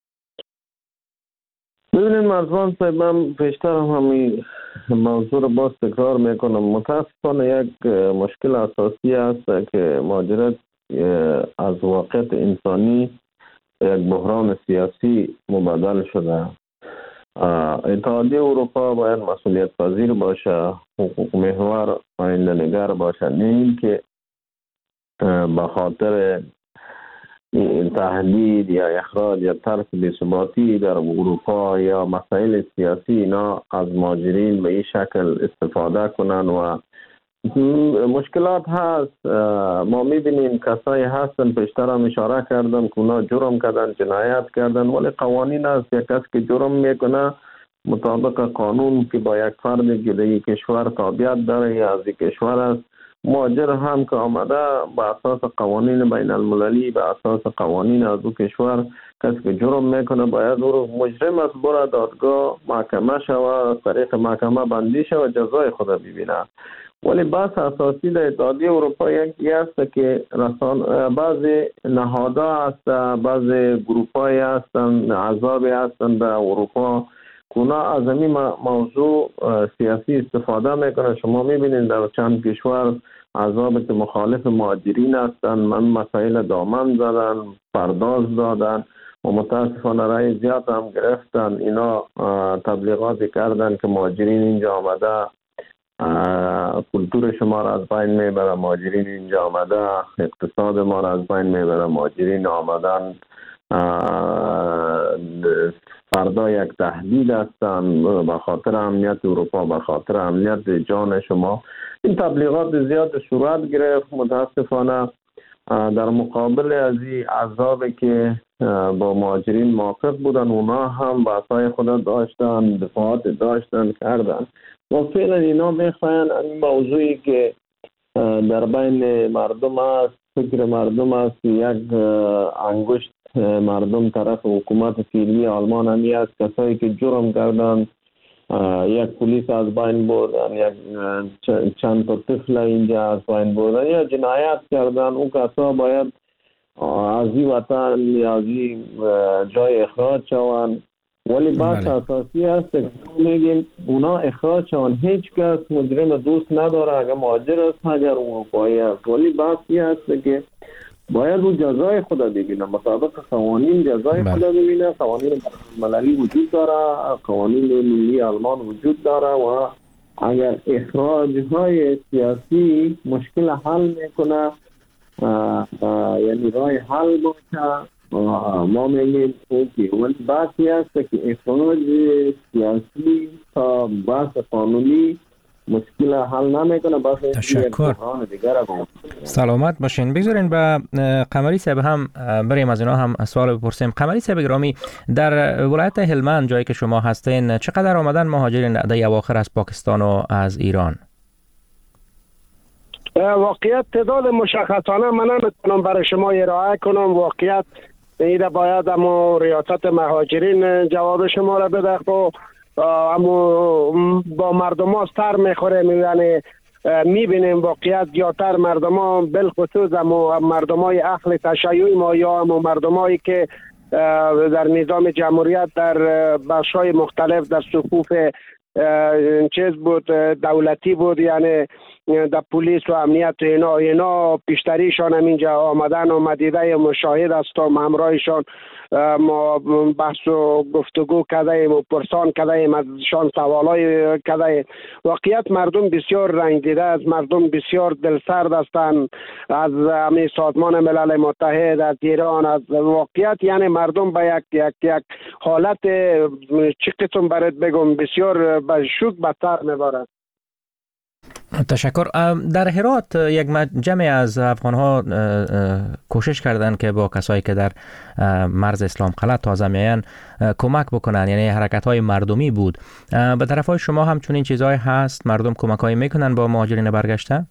ببینید مرزبان صاحب، من پیشتر هم همین موضوع رو باز تکرار میکنم. متاسفانه یک مشکل اساسی است که مهاجرت از واقعیت انسانی یک بحران سیاسی مبادل شده. اتحادیه اروپا باید مسئولیت پذیر باشه، حقوق محور آینده نگر باشه، نه این که به خاطر تهدید یا اخراج یا ترک بی‌ثباتی در اروپا یا مسائل سیاسی اینا از مهاجرین به این شکل استفاده کنن و مشکلات هست. ما میبینیم کسایی هستن، پیشتر هم اشاره کردم که اونا جرم کردن، جنایت کردن، ولی قوانین هست. یک کس که جرم میکنه مطابق قانون که با یک فرد که در کشور تابعیت داره یا از کشور است، مهاجر هم که آمده با اساس قوانین بین المللی، با اساس قوانین از او کشور، کسی که جرم میکنه باید او رو مجرم است بره دادگاه، محکمه شود، از طریق محکمه بندی شود، جزای خود ببینه. ولی بحث اساسی در اتحادیه اروپا یکی است که رسان بعضی نهادها هست، بعضی گروپ‌هایی هستند، احزابی هستند در اروپا کونا از این موضوع سیاسی استفاده میکنه. شما میبینید در چند کشور احزاب که مخالف مهاجرین هستند من مسائل دامن زدن، پرداز دادن و متاسفانه رای زیاد هم گرفتن. اینا تبلیغاتی کردن که مهاجرین اینجا آمده کلتور شما را از بین میبره، مهاجرین اینجا آمده اقتصاد ما را از بین میبره، مهاجرین آمدن فردا یک تهدید هستند به خاطر امنیت اروپا، به خاطر امنیت جان شما. این تبلیغات زیاد صورت گرفت. متاسفانه در مقابل از این احزابی که با مهاجرین موافق بودن اونا هم بحثای خود داشتن، دفاعات داشتن کردن و فعلا اینا میخواین این موضوعی که در بین مردم است، فکر مردم است، یک انگشت مردم طرف حکومت فعلی آلمان همی است. کسایی که جرم کردن یک پلیس از بین بردن، یک چند تا طفل اینجا از بین بردن یا جنایت کردن، اون کسا باید از این وطن یا از این جای اخراج شوند. ولی بحث اساسی است که میگیم اونا اخراج شوند. هیچ کس مجرم دوست نداره اگر مهاجر است اگر اروپایی است. ولی بحثی است که باید اون جزای خدا ببینه، مطابق قوانین جزای خدا ببینه. قوانین مللی وجود داره، قوانین ملی آلمان وجود داره و اگر اخراج های سیاسی مشکل حل میکنه یعنی رای حل باشه ما میگیم اوکی. ولی بحثی است که اخراج سیاسی تا بحث قانونی مشکل حل نمیکنه. بس تشکر. سلامت باشین. بگذارین به قمری صاحب هم بریم از اینا هم سوال بپرسیم. قمری صاحب گرامی، در ولایت هلمند جایی که شما هستین چقدر آمدن مهاجرین در اواخر از پاکستان و از ایران؟ واقعیت تعداد مشخصانه من نمیتونم برای شما ارائه کنم. واقعیت ایده باید اما ریاست مهاجرین جواب شما را بده. خب اما با مردم ها سر میخوره، یعنی میبینیم واقعیت زیادتر مردم ها بالخصوص اما مردم های اهل تشیع ما یا اما مردم هایی که در نظام جمهوریت در بخش های مختلف در صفوف چیز بود دولتی بود، یعنی در پلیس و امنیت اینا اینا پیشتریشان هم اینجا آمدن و مدیده مشاهد است و همراهشان ما بحث و گفتگو کردیم و پرسان کردیم ازشان سوالای کردیم. واقعیت مردم بسیار رنج دیده است، مردم بسیار دلسرد هستند از همین سازمان ملل متحد، از ایران، از واقعیت یعنی مردم به یک یک یک حالت چه قسم برات بگم بسیار به شوک به سر میبرند. تشکر. در هرات یک جمع از افغان‌ها کوشش کردند که با کسایی که در مرز اسلام قلعه تازه میان کمک بکنن، یعنی حرکت‌های مردمی بود. به طرفای شما هم چنین چیزایی هست؟ مردم کمک‌هایی میکنن با مهاجرین برگشته؟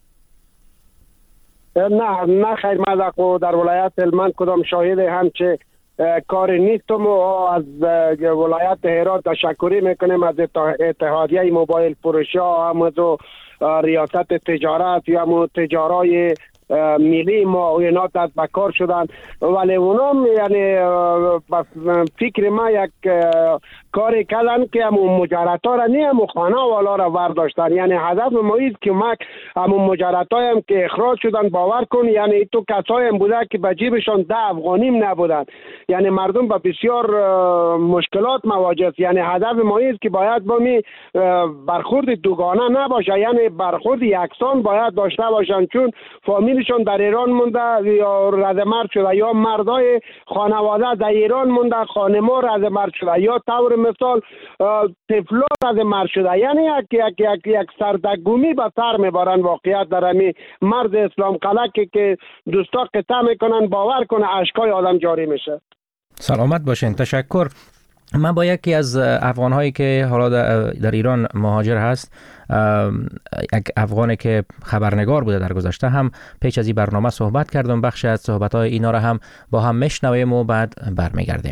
نه نه خیر، من در ولایت هلمند کدام شاهد همچه کار نیستم و از ولایت هرات تشکری میکنیم از اتحادیه موبایل فروشی ها هم و ریاست تجارت یا هم تجارای ملی ما اینا دست به کار شدن. ولی اونم یعنی فکر ما یک کاری کردن که همون مجرد ها را نه همون خانه والا را ورداشتن. یعنی هدف ما ایست که ما همون مجرد هم که اخراج شدن باور کن یعنی تو کسایی هم بوده که به جیبشان ده افغانیم نبودن. یعنی مردم با بسیار مشکلات مواجه است. یعنی هدف ما ایست که باید با می برخورد دوگانه نباشه، یعنی برخورد یکسان باید داشته باشن، چون فامیلشون در ایران مونده یا رزمرد شده یا مردای خانواده در ایران مونده خانما رزمرد شده یا طور مثال طفلا رزمرد شده. یعنی یک یک یک یک سردرگمی به سر میبرن واقعیت در همین مرز اسلام قلعه که دوستا قطع میکنن باور کنه اشکای آدم جاری میشه. سلامت باشین. تشکر. من با یکی از افغان‌هایی که حالا در ایران مهاجر هست، یک افغانی که خبرنگار بوده در گذشته، هم پیش از این برنامه صحبت کردم. بخش از صحبت‌های اینا را هم با هم میشنویم و بعد برمیگردیم.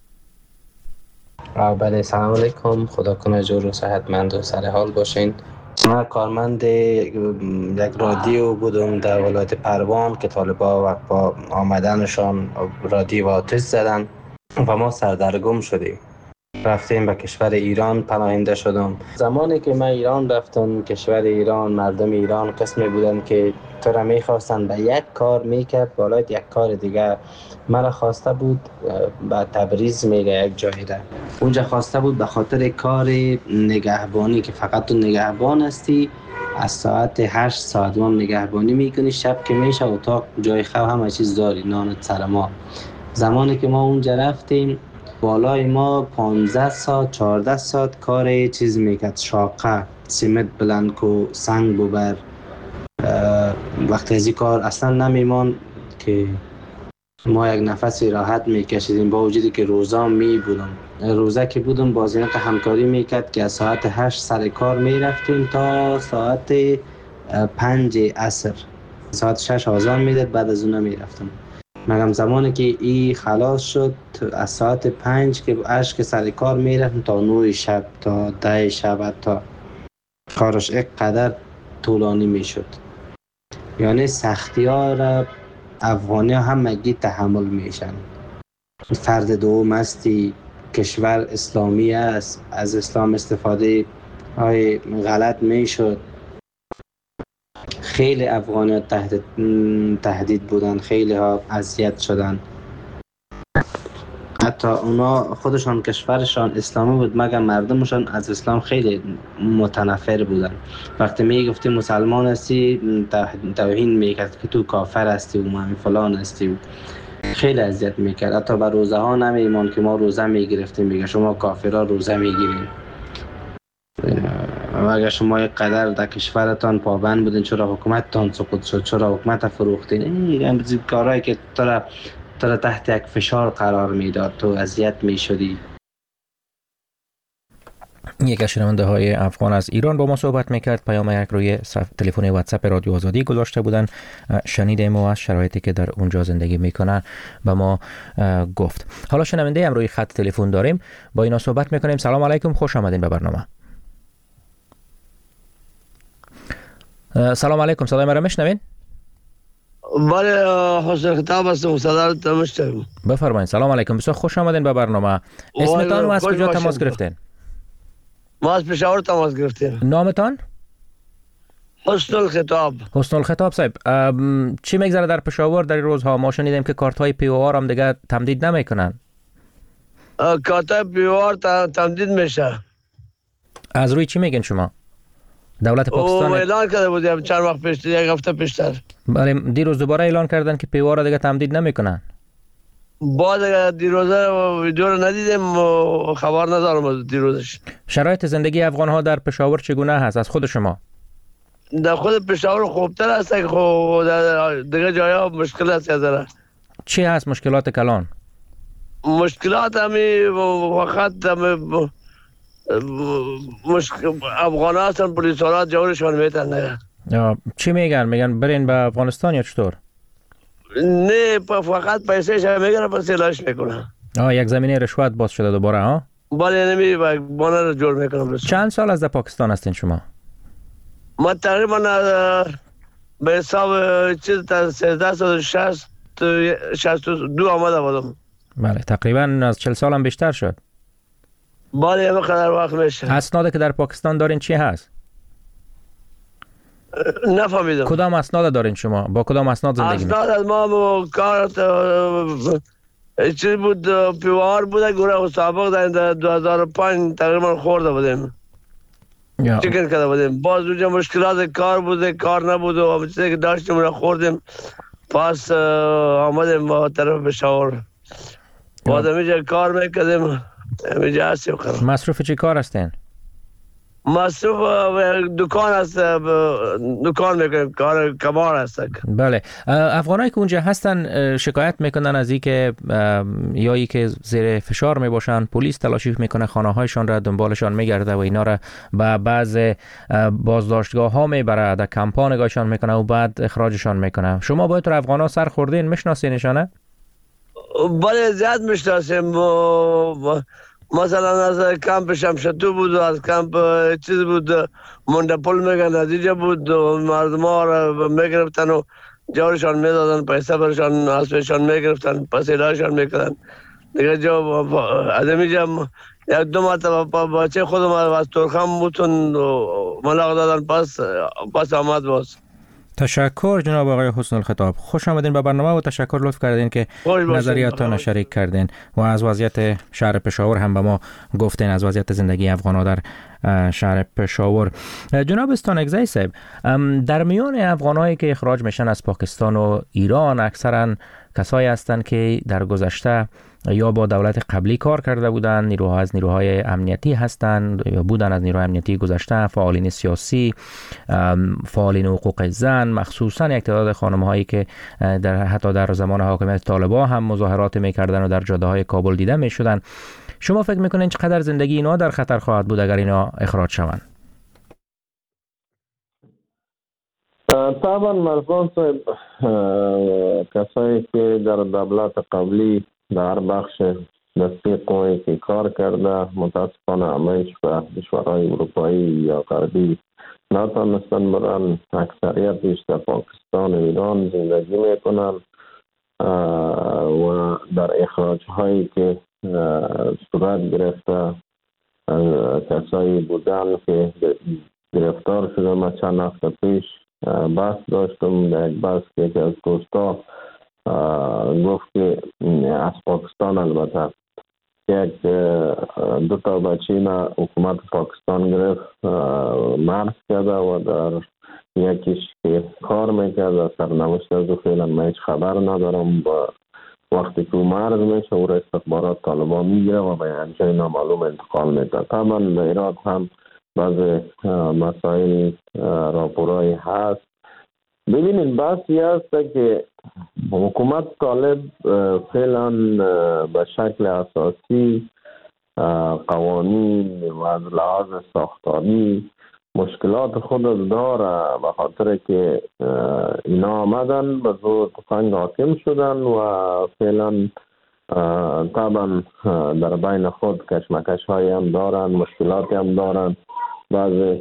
بله، سلام علیکم. خدا کنه جور و صحتمند و سر حال باشین. من کارمند یک رادیو بودم در ولایت پروان که طالبا وقت با آمدنشان رادیو آتش زدن و ما سردرگم شدیم. رفتیم به کشور ایران پناهنده شدم. زمانی که من ایران رفتم، کشور ایران، مردم ایران قسمی بودن که تو را میخواستن به یک کار میکرد بالای یک کار دیگه. مرا خواسته بود به تبریز میگه یک جایی را، اونجا خواسته بود به خاطر کار نگهبانی که فقط تو نگهبان هستی، از ساعت هشت ساعت ما نگهبانی میکنی، شب که میشه اتاق جای خواب همه چیز داری، نانت سر ما. زمانی که ما اونجا رفتیم بالای ما پانزده ساعت چهارده ساعت کار چیز میکرد، شاقه سیمت بلند کو سنگ ببر. وقتی از این کار اصلا نمیمان که ما یک نفسی راحت میکشیدیم، با وجودی که روزا می بودم روزه که بودم بازی که همکاری میکرد که از ساعت هشت سر کار میرفتیم تا ساعت پنج عصر، ساعت شش آزان میداد، بعد از اون میرفتم. مگم زمانی که ای خلاص شد از ساعت پنج که اش که سر کار میرفتم تا نوی شب تا ده شب، تا کارش یک قدر طولانی میشد. یعنی سختی ها را افغانی ها همگی تحمل میشن. فرد دوم هستی، کشور اسلامی است، از اسلام استفاده های غلط میشد. خیلی افغانی ها تهدید, تهدید بودن، خیلی ها اذیت شدن. حتی اونا خودشان کشورشان اسلامی بود مگر مردمشان از اسلام خیلی متنفر بودن. وقتی میگفتی مسلمان هستی توهین میکرد که تو کافر هستی و من فلان هستی و خیلی اذیت میکرد. حتی به روزه ها نمیمان که ما روزه میگرفتیم، میگه شما کافرها روزه میگیرین. و اگر شما یک قدر در کشورتان پابند بودین چرا حکومتتان سقوط شد، چرا حکومت فروختین، این کارهایی که تو را تو را تحت یک فشار قرار میداد، تو اذیت میشدی. یک از شنونده های افغان از ایران با ما صحبت میکرد، پیام یک روی تلفن واتساپ رادیو آزادی گذاشته بودن. شنیدیم و از شرایطی که در اونجا زندگی میکنن به ما گفت. حالا شنونده هم روی خط تلفن داریم، با اینا صحبت میکنیم. سلام علیکم، خوش آمدین به برنامه. سلام علیکم، صدای مرا میشنوین؟ بله، حسن خطاب هستم، صدا رو میشنوم. بفرمایید. سلام علیکم، بسیار خوش آمدین به برنامه. اسمتان و از کجا تماس گرفتین؟ ما از پشاور تماس گرفتیم. نامتان؟ حسن الخطاب. حسن الخطاب صاحب، چی میگذره در پشاور در این روزها؟ ما شنیدیم که کارت های پی او آر هم دیگه تمدید نمیکنن. کارت های پی او آر تمدید میشه. از روی چی میگن شما؟ دولت پاکستان اعلان کرده بودیم چند وقت پیش، یک هفته پیشتر. بله، دیروز دوباره اعلان کردن که پی او آر دیگه تمدید نمیکنن. باز دیروز ویدیو رو ندیدیم و خبر ندارم از دیروزش. شرایط زندگی افغان ها در پشاور چگونه هست از خود شما؟ در خود پشاور خوبتر هست که خب در دیگه جایا مشکل هست. یادره چی هست مشکلات کلان؟ مشکلات همی وقت همی مشکل افغان ها هستن، پولیسارات جورشان میتن. چی میگن؟ میگن برین به افغانستان یا چطور؟ نه، فقط پیسه شما میگن پس اعلاش میکنن. آه، یک زمینه رشوت باز شده دوباره ها؟ بله، نمی بانه رو جور میکنم. چند سال از در پاکستان هستین شما؟ ما تقریبا به حساب چیز تا سیزده سال شصت شصت و دو آمده بودم. بله، تقریبا از چهل سال هم بیشتر شد. بله، همه قدر وقت میشه. اسنادی که در پاکستان دارین چی هست؟ نفهمیدم. کدام اسناد دارین شما؟ با کدام اسناد زندگی میکنید؟ اسناد از ما کارت چی بود، پیوار بوده، گروه سابق در دو هزار و پنج تقریبا خورده بودیم، چکن کرده بودیم. باز اونجا مشکلات کار بوده، کار نبود و چیزی که داشتیم را خوردیم. پس آمدیم با طرف پشاور، باز همیجا کار میکردیم، همیجا هستیم. مصروف چی کار هستین؟ مصروف دکان هست، دکان میکنیم، کار کبار هست. بله، افغانایی که اونجا هستن شکایت میکنن از این که یا ای که زیر فشار میباشن، پلیس تلاشی میکنه خانه هایشان را دنبالشان میگرده و اینا را به بعض بازداشتگاه ها میبره، در کمپا نگاهشان میکنه و بعد اخراجشان میکنه. شما باید تو افغان ها سر خوردین، میشناسینشانه؟ بله، زیاد میشناسیم. مثلا از کمپ شمشتو بود و از کمپ چیز بود مندپل میگن از اینجا بود و مردم ها را میگرفتن و جارشان میدادن، پیسه برشان اسبشان میگرفتن، پسیلاشان میکردن دیگه. جا از اینجا یک دو مرتبه بچه خودم از ترخم بودن ملاق دادن، پس پس آمد باز. تشکر جناب آقای حسن الخطاب، خوش آمدین به برنامه و تشکر لطف کردین که نظریاتتان شریک کردین و از وضعیت شهر پشاور هم به ما گفتین، از وضعیت زندگی افغان‌ها در شهر پشاور. جناب استانکزی صاحب، در میان افغان‌هایی که اخراج میشن از پاکستان و ایران اکثرا کسایی هستند که در گذشته یا با دولت قبلی کار کرده بودند، نیروها از نیروهای امنیتی هستند یا بودن از نیروهای امنیتی گذشته، فعالین سیاسی، فعالین حقوق زن، مخصوصا یک تعداد خانم‌هایی که در حتی در زمان حاکمیت طالبان هم مظاهرات می‌کردند و در جاده‌های کابل دیده می‌شدند. شما فکر می‌کنید چقدر زندگی اینا در خطر خواهد بود اگر اینا اخراج شوند؟ طبعا مرزبان صاحب، کسایی که در دولت قبلی در بخش دسته قوی که کار کرده متاسفانه همهش به کشورهای اروپایی یا غربی نتانستن برن، اکثریتش در پاکستان و ایران زندگی میکنن و در اخراج هایی که صورت گرفته کسایی بودن که گرفتار شده. من چند هفته پیش بحث داشتم در یک بحث که یکی از دوستا گفت که از پاکستان البته یک دو تا بچه نه حکومت پاکستان گرفت مرز کرده و در یکیش که کار میکرد سرنوشت از او فعلا من هیچ خبر ندارم. با وقتی که مرز میشه او را استخبارات طالبان میگیره و به یک جای نامعلوم انتقال میده. طبعا در ایران هم بعض مسائل راپورایی هست. ببینید بحثی هست که حکومت طالب فعلا به شکل اساسی قوانین و از لحاظ ساختاری مشکلات خود داره، به خاطر که اینا آمدن به زور تفنگ حاکم شدن و فعلا طبعا در بین خود کشمکش های هم دارن، مشکلات هم دارن. بعض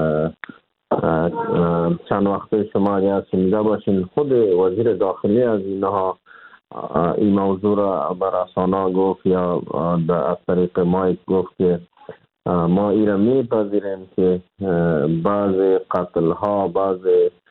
چند وقته شما اگر شنیده باشین خود وزیر داخلی از اینها این موضوع را به رسانه گفت یا از طریق مایک گفت که ما این را میپذیریم که بعض قتل ها، بعض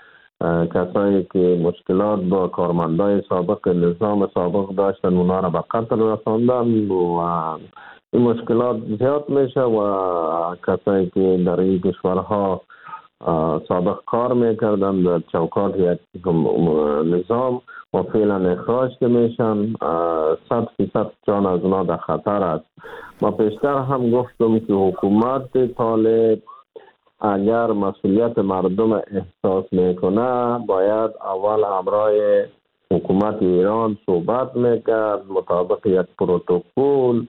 کسایی که مشکلات با کارمندای سابق نظام سابق داشتن اونا را به قتل رساندن و این مشکلات زیاد میشه و کسایی که در این کشورها سابق کار میکردن در چوکات یک نظام و فعلا اخراج که میشن صد فیصد جان از اونا در خطر است. ما پیشتر هم گفتم که حکومت طالب اگر مسئولیت مردم احساس میکنه باید اول همراه حکومت ایران صحبت میکرد، مطابق یک پروتکل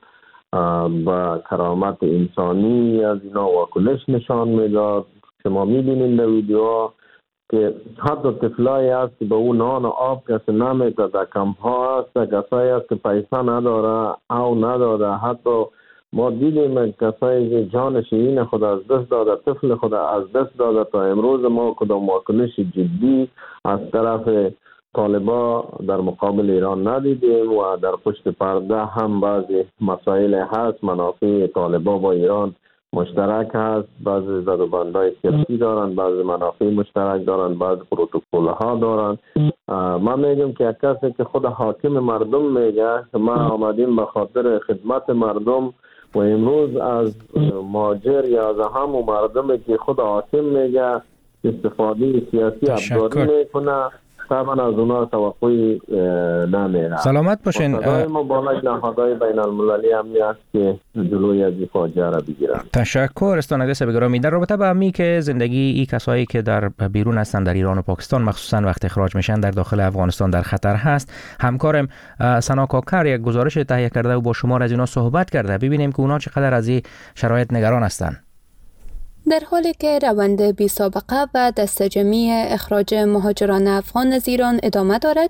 با کرامت انسانی از اینا واکنش نشان میداد. شما میبینید در ویدیوها که حتی طفلایی هست که به اون نان و آب کسی نمیده، در کمپ ها هست کسایی هست که پیسه نداره او نداره. حتی ما دیدیم کسایی که جان شیرین خود از دست داده، طفل خود از دست داده. تا امروز ما کدام واکنش جدی از طرف طالبا در مقابل ایران ندیدیم و در پشت پرده هم بعضی مسائل هست. منافع طالبا با ایران مشترک هست، بعضی زدوبندهای سیاسی دارن، بعضی منافع مشترک دارن، بعضی پروتکل ها دارن. من میگم که یک کسی که خود حاکم مردم میگه که ما آمدیم به خاطر خدمت مردم و امروز از مهاجر یا از همون مردم که خود حاکم میگه استفاده سیاسی ابزاری میکنه، طبعا از اونا توقعی نمیره. سلامت باشین. ما بالا نهادهای بین المللی هم هست که جلوی از این فاجعه را بگیرن. تشکر استانکزی صاحب گرامی. در رابطه با همی که زندگی ای کسایی که در بیرون هستند در ایران و پاکستان مخصوصا وقت اخراج میشن در داخل افغانستان در خطر هست، همکارم سنا کاکر یک گزارش تهیه کرده و با شما از اینا صحبت کرده. ببینیم که اونا چقدر از این شرایط نگران هستند. در حالی که روند بی سابقه و دسته‌جمعی اخراج مهاجران افغان از ایران ادامه دارد،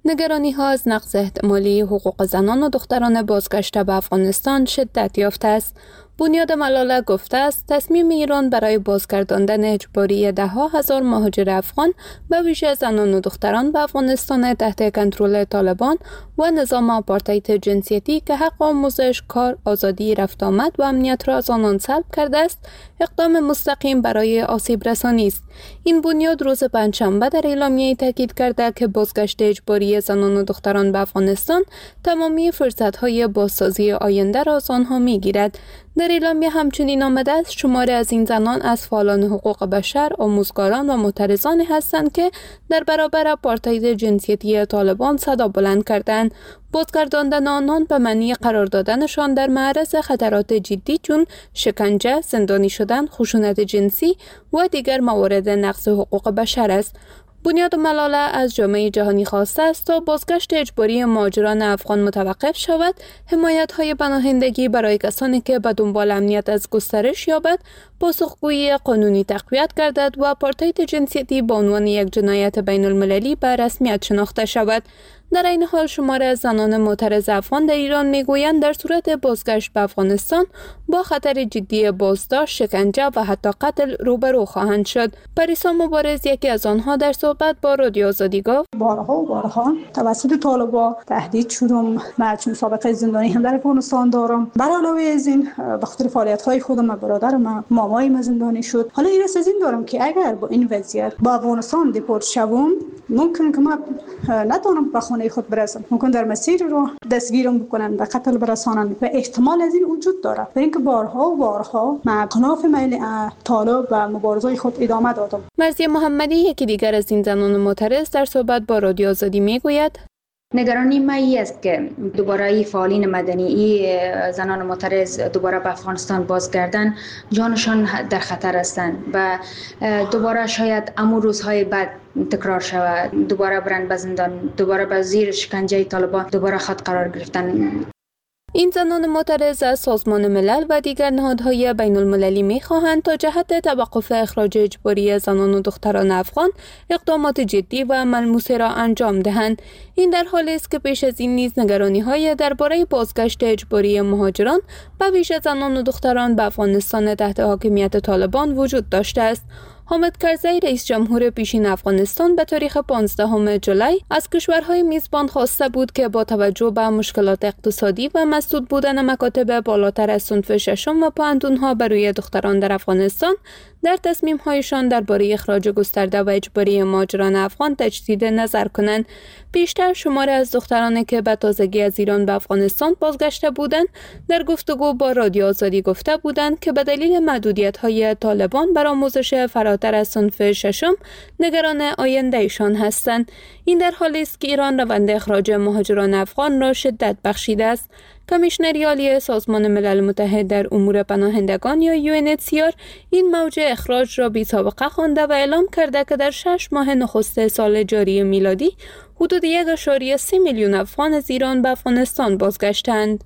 نگرانی ها از نقض احتمالی حقوق زنان و دختران بازگشته به افغانستان شدت یافته است. بنیاد ملاله گفته است تصمیم ایران برای بازگرداندن اجباری ده ها هزار مهاجر افغان به ویژه زنان و دختران به افغانستان تحت کنترل طالبان و نظام آپارتاید جنسیتی که حق آموزش، کار، آزادی رفت آمد و امنیت را از آنان سلب کرده است، اقدام مستقیم برای آسیب رسانی است. این بنیاد روز پنجشنبه در اعلامیه تاکید کرده که بازگشت اجباری زنان و دختران به افغانستان تمامی فرصت‌های بازسازی آینده را از آنها می‌گیرد. در اعلامیه همچنین آمده است شماری از این زنان از فعالان حقوق بشر، آموزگاران و معترضانی هستند که در برابر آپارتاید جنسیتی طالبان صدا بلند کردند. بازگرداندن آنان به معنی قرار دادنشان در معرض خطرات جدی چون شکنجه، زندانی شدن، خشونت جنسی و دیگر موارد نقض حقوق بشر است. بنیاد ملاله از جامعه جهانی خواسته است تا بازگشت اجباری مهاجران افغان متوقف شود، حمایت‌های پناهندگی برای کسانی که به دنبال امنیت از گسترش یابد، پاسخگویی قانونی تقویت گردد و آپارتاید جنسیتی به عنوان یک جنایت بین المللی به رسمیت شناخته شود. در این حال شماره از زنان معترض افغان در ایران میگویند در صورت بازگشت به افغانستان با خطر جدی بازداشت، شکنجه و حتی قتل روبرو خواهند شد. پریسا مبارز یکی از آنها در صحبت با رادیو آزادی گفت: بارها و بارها توسط طالبا تهدید شدم. من چون سابقه زندانی هم در افغانستان دارم. بر علاوه از این به خاطر فعالیت‌های خودم برادرم مامای زندانی شد. حالا این از این دارم که اگر با این وضعیت با افغانستان دیپورت شوم، ممکن که من نتونم به خانه خود برسم، ممکن در مسیر رو دستگیرم بکنن و قتل برسانن و احتمال از این وجود داره. و اینکه بارها و بارها مع خلاف میل طالب و مبارزه خود ادامه دادم. مرضیه محمدی یکی دیگر از این زنان معترض در صحبت با رادیو آزادی میگوید: نگرانی ما ای است که دوباره ای فعالین مدنی، ای زنان معترض دوباره به افغانستان بازگردن، جانشان در خطر هستند و دوباره شاید امو روزهای بعد تکرار شود، دوباره برند به زندان، دوباره به زیر شکنجه طالبان دوباره خود قرار گرفتن. این زنان معترض از سازمان ملل و دیگر نهادهای بین المللی می خواهند تا جهت توقف اخراج اجباری زنان و دختران افغان اقدامات جدی و ملموسه را انجام دهند. این در حالی است که پیش از این نیز نگرانی های درباره بازگشت اجباری مهاجران به ویژه زنان و دختران به افغانستان تحت حاکمیت طالبان وجود داشته است. حامد کرزی رئیس جمهور پیشین افغانستان به تاریخ پانزدهم جولای از کشورهای میزبان خواسته بود که با توجه به مشکلات اقتصادی و مسدود بودن مکاتب بالاتر از صنف ششم و پوهنتون‌ها برای دختران در افغانستان در تصمیم‌هایشان درباره اخراج گسترده و اجباری مهاجران افغان تجدید نظر کنند. بیشتر شماره از دخترانی که به تازگی از ایران به افغانستان بازگشته بودند در گفتگو با رادیو آزادی گفته بودند که به دلیل محدودیت‌های طالبان بر آموزش فراتر از صنف ششم نگران آینده ایشان هستند. این در حالی است که ایران روند اخراج مهاجران افغان را شدت بخشیده است. کمیشنری عالی سازمان ملل متحد در امور پناهندگان یا یو ان اچ سی آر این موج اخراج را بی سابقه خوانده و اعلام کرده که در شش ماه نخست سال جاری میلادی حدود یک ممیز سه میلیون افغان از ایران به افغانستان بازگشتند.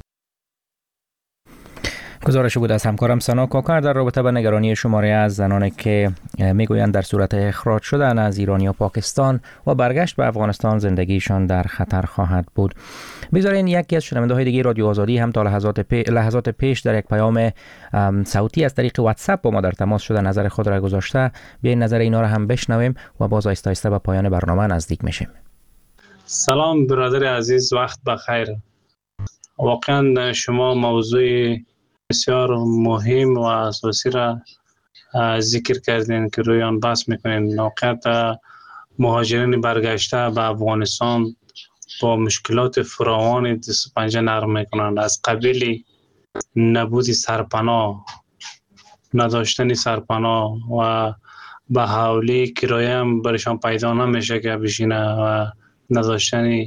گزارش بود از همکارم سنا کاکر در رابطه با نگرانی شماره از زنانی که میگویند در صورت اخراج شدن از ایران یا پاکستان و برگشت به افغانستان زندگیشان در خطر خواهد بود. بذارین یکی از شنونده های دیگه رادیو آزادی هم تا لحظات, پی... لحظات پیش در یک پیام صوتی از طریق واتساپ با ما در تماس شده نظر خود را گذاشته. بیاین نظر اینا را هم بشنویم و باز آهسته آهسته به پایان برنامه نزدیک میشیم. سلام برادر عزیز، وقت بخیر. واقعا شما موضوع بسیار مهم و اساسی را ذکر کردین که روی آن بحث میکنین. واقعیت مهاجرین برگشته به افغانستان با مشکلات فراوان دست پنجه نرم میکنند، از قبیل نبود سرپناه، نداشتن سرپناه و به حوالی کرایه هم برشان پیدا نمیشه که بشینه و نداشتن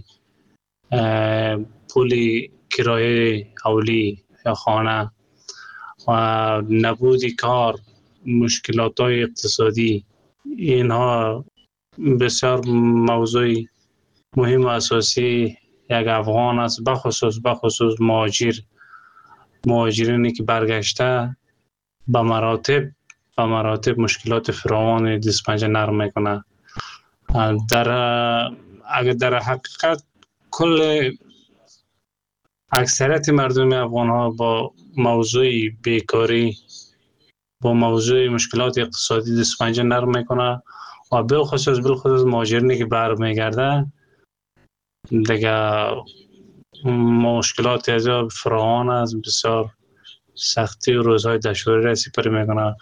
پول کرایه حوالی یا خانه و نبود کار، مشکلات های اقتصادی، اینها بسیار موضوع مهم و اساسی یک افغان است. بخصوص بخصوص مهاجر مهاجرینی که برگشته به مراتب به مراتب مشکلات فراوان دست پنجه نرم میکنه. در اگر در حقیقت کل اکثریت مردم افغان ها با موضوع بیکاری، با موضوع مشکلات اقتصادی دست پنجه نرم میکنه و بالخصوص بالخصوص مهاجرینی که بر میگرده دیگه مشکلات از فراوان است، بسیار سختی و روزهای دشواری را سپری میکنه.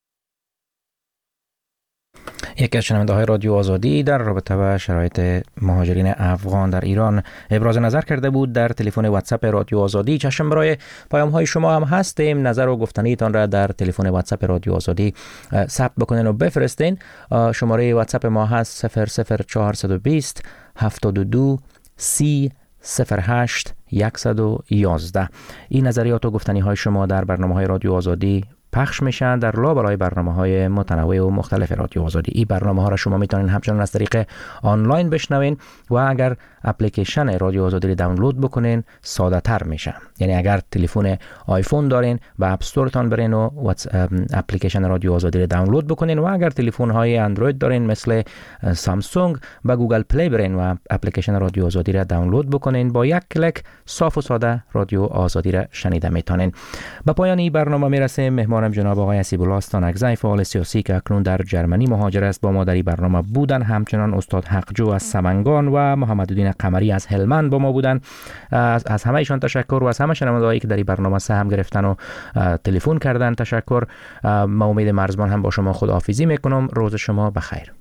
یکی از شنونده های رادیو آزادی در رابطه با شرایط مهاجرین افغان در ایران ابراز نظر کرده بود در تلفن واتساپ رادیو آزادی. چشم برای پیام های شما هم هستیم. نظر و گفتنیتان را در تلفن واتساپ رادیو آزادی ثبت بکنین و بفرستین. شماره واتساپ ما هست صفر صفر چهارصد و بیست هفتاد و دو سی صفر هشت صد و یازده. این نظریات و گفتنی های شما در برنامه های رادیو آزادی پخش میشن در لابلای برنامه‌های متنوع و مختلف رادیو آزادی. این برنامه‌ها را شما میتونین همچنان از طریق آنلاین بشنوین و اگر اپلیکیشن رادیو آزادی رو دانلود بکنین ساده تر میشه. یعنی اگر تلفن آیفون دارین و اپ استورتان برین و اپلیکیشن رادیو آزادی رو دانلود بکنین و اگر تلفن های اندروید دارین مثل سامسونگ و گوگل پلی برین و اپلیکیشن رادیو آزادی رو دانلود بکنین، با یک کلیک صاف و ساده رادیو آزادی را شنیده میتونین. به پایان این برنامه میرسیم. مهمانم جناب آقای اسیب‌الله استانکزی، فعال سیاسی که اکنون در جرمنی مهاجر است، با ما در این برنامه بودن. همچنان استاد حقجو از سمنگان و محمدالدین قمری از هلمند با ما بودن. از, از همه ایشان تشکر و از همه شنونده‌هایی که در این برنامه سهم گرفتن و تلفن کردن تشکر. ما امید مرزبان هم با شما خداحافظی میکنم. روز شما بخیر.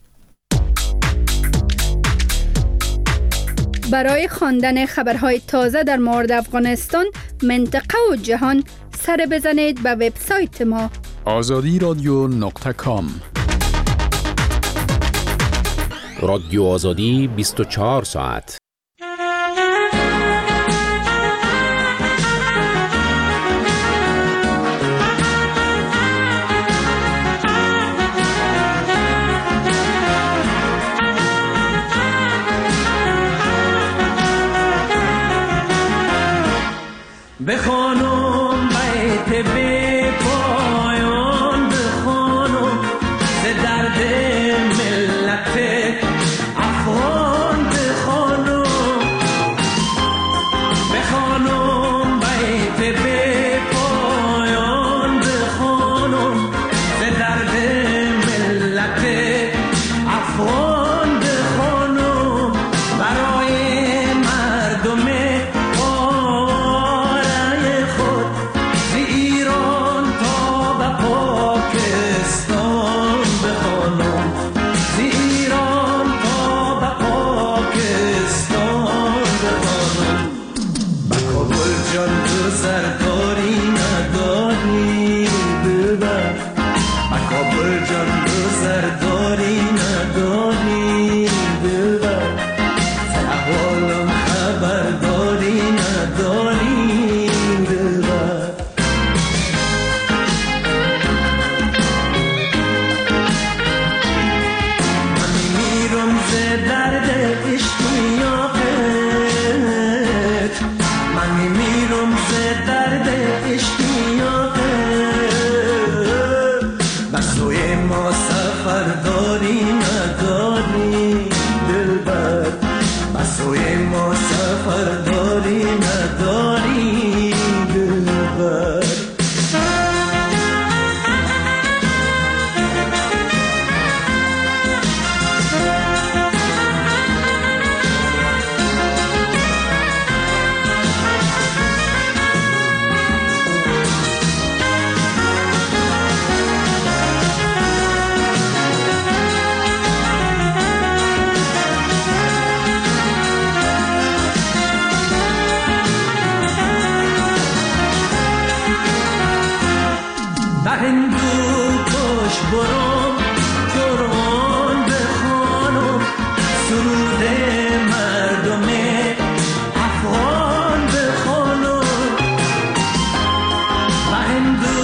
برای خواندن خبرهای تازه در مورد افغانستان، منطقه و جهان سر بزنید به وبسایت ما آزادی رادیو نقطه کام. رادیو آزادی بیست و چهار ساعت. بخوانم بیت بی پایان، بخوانم ز درد ملت افغان، بخوانم بخوانم بیت بی پایان، بخوانم ز درد ملت افغان، بخوانم برای مردم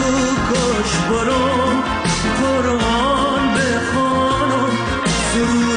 برو قرآن بخوانم، سرود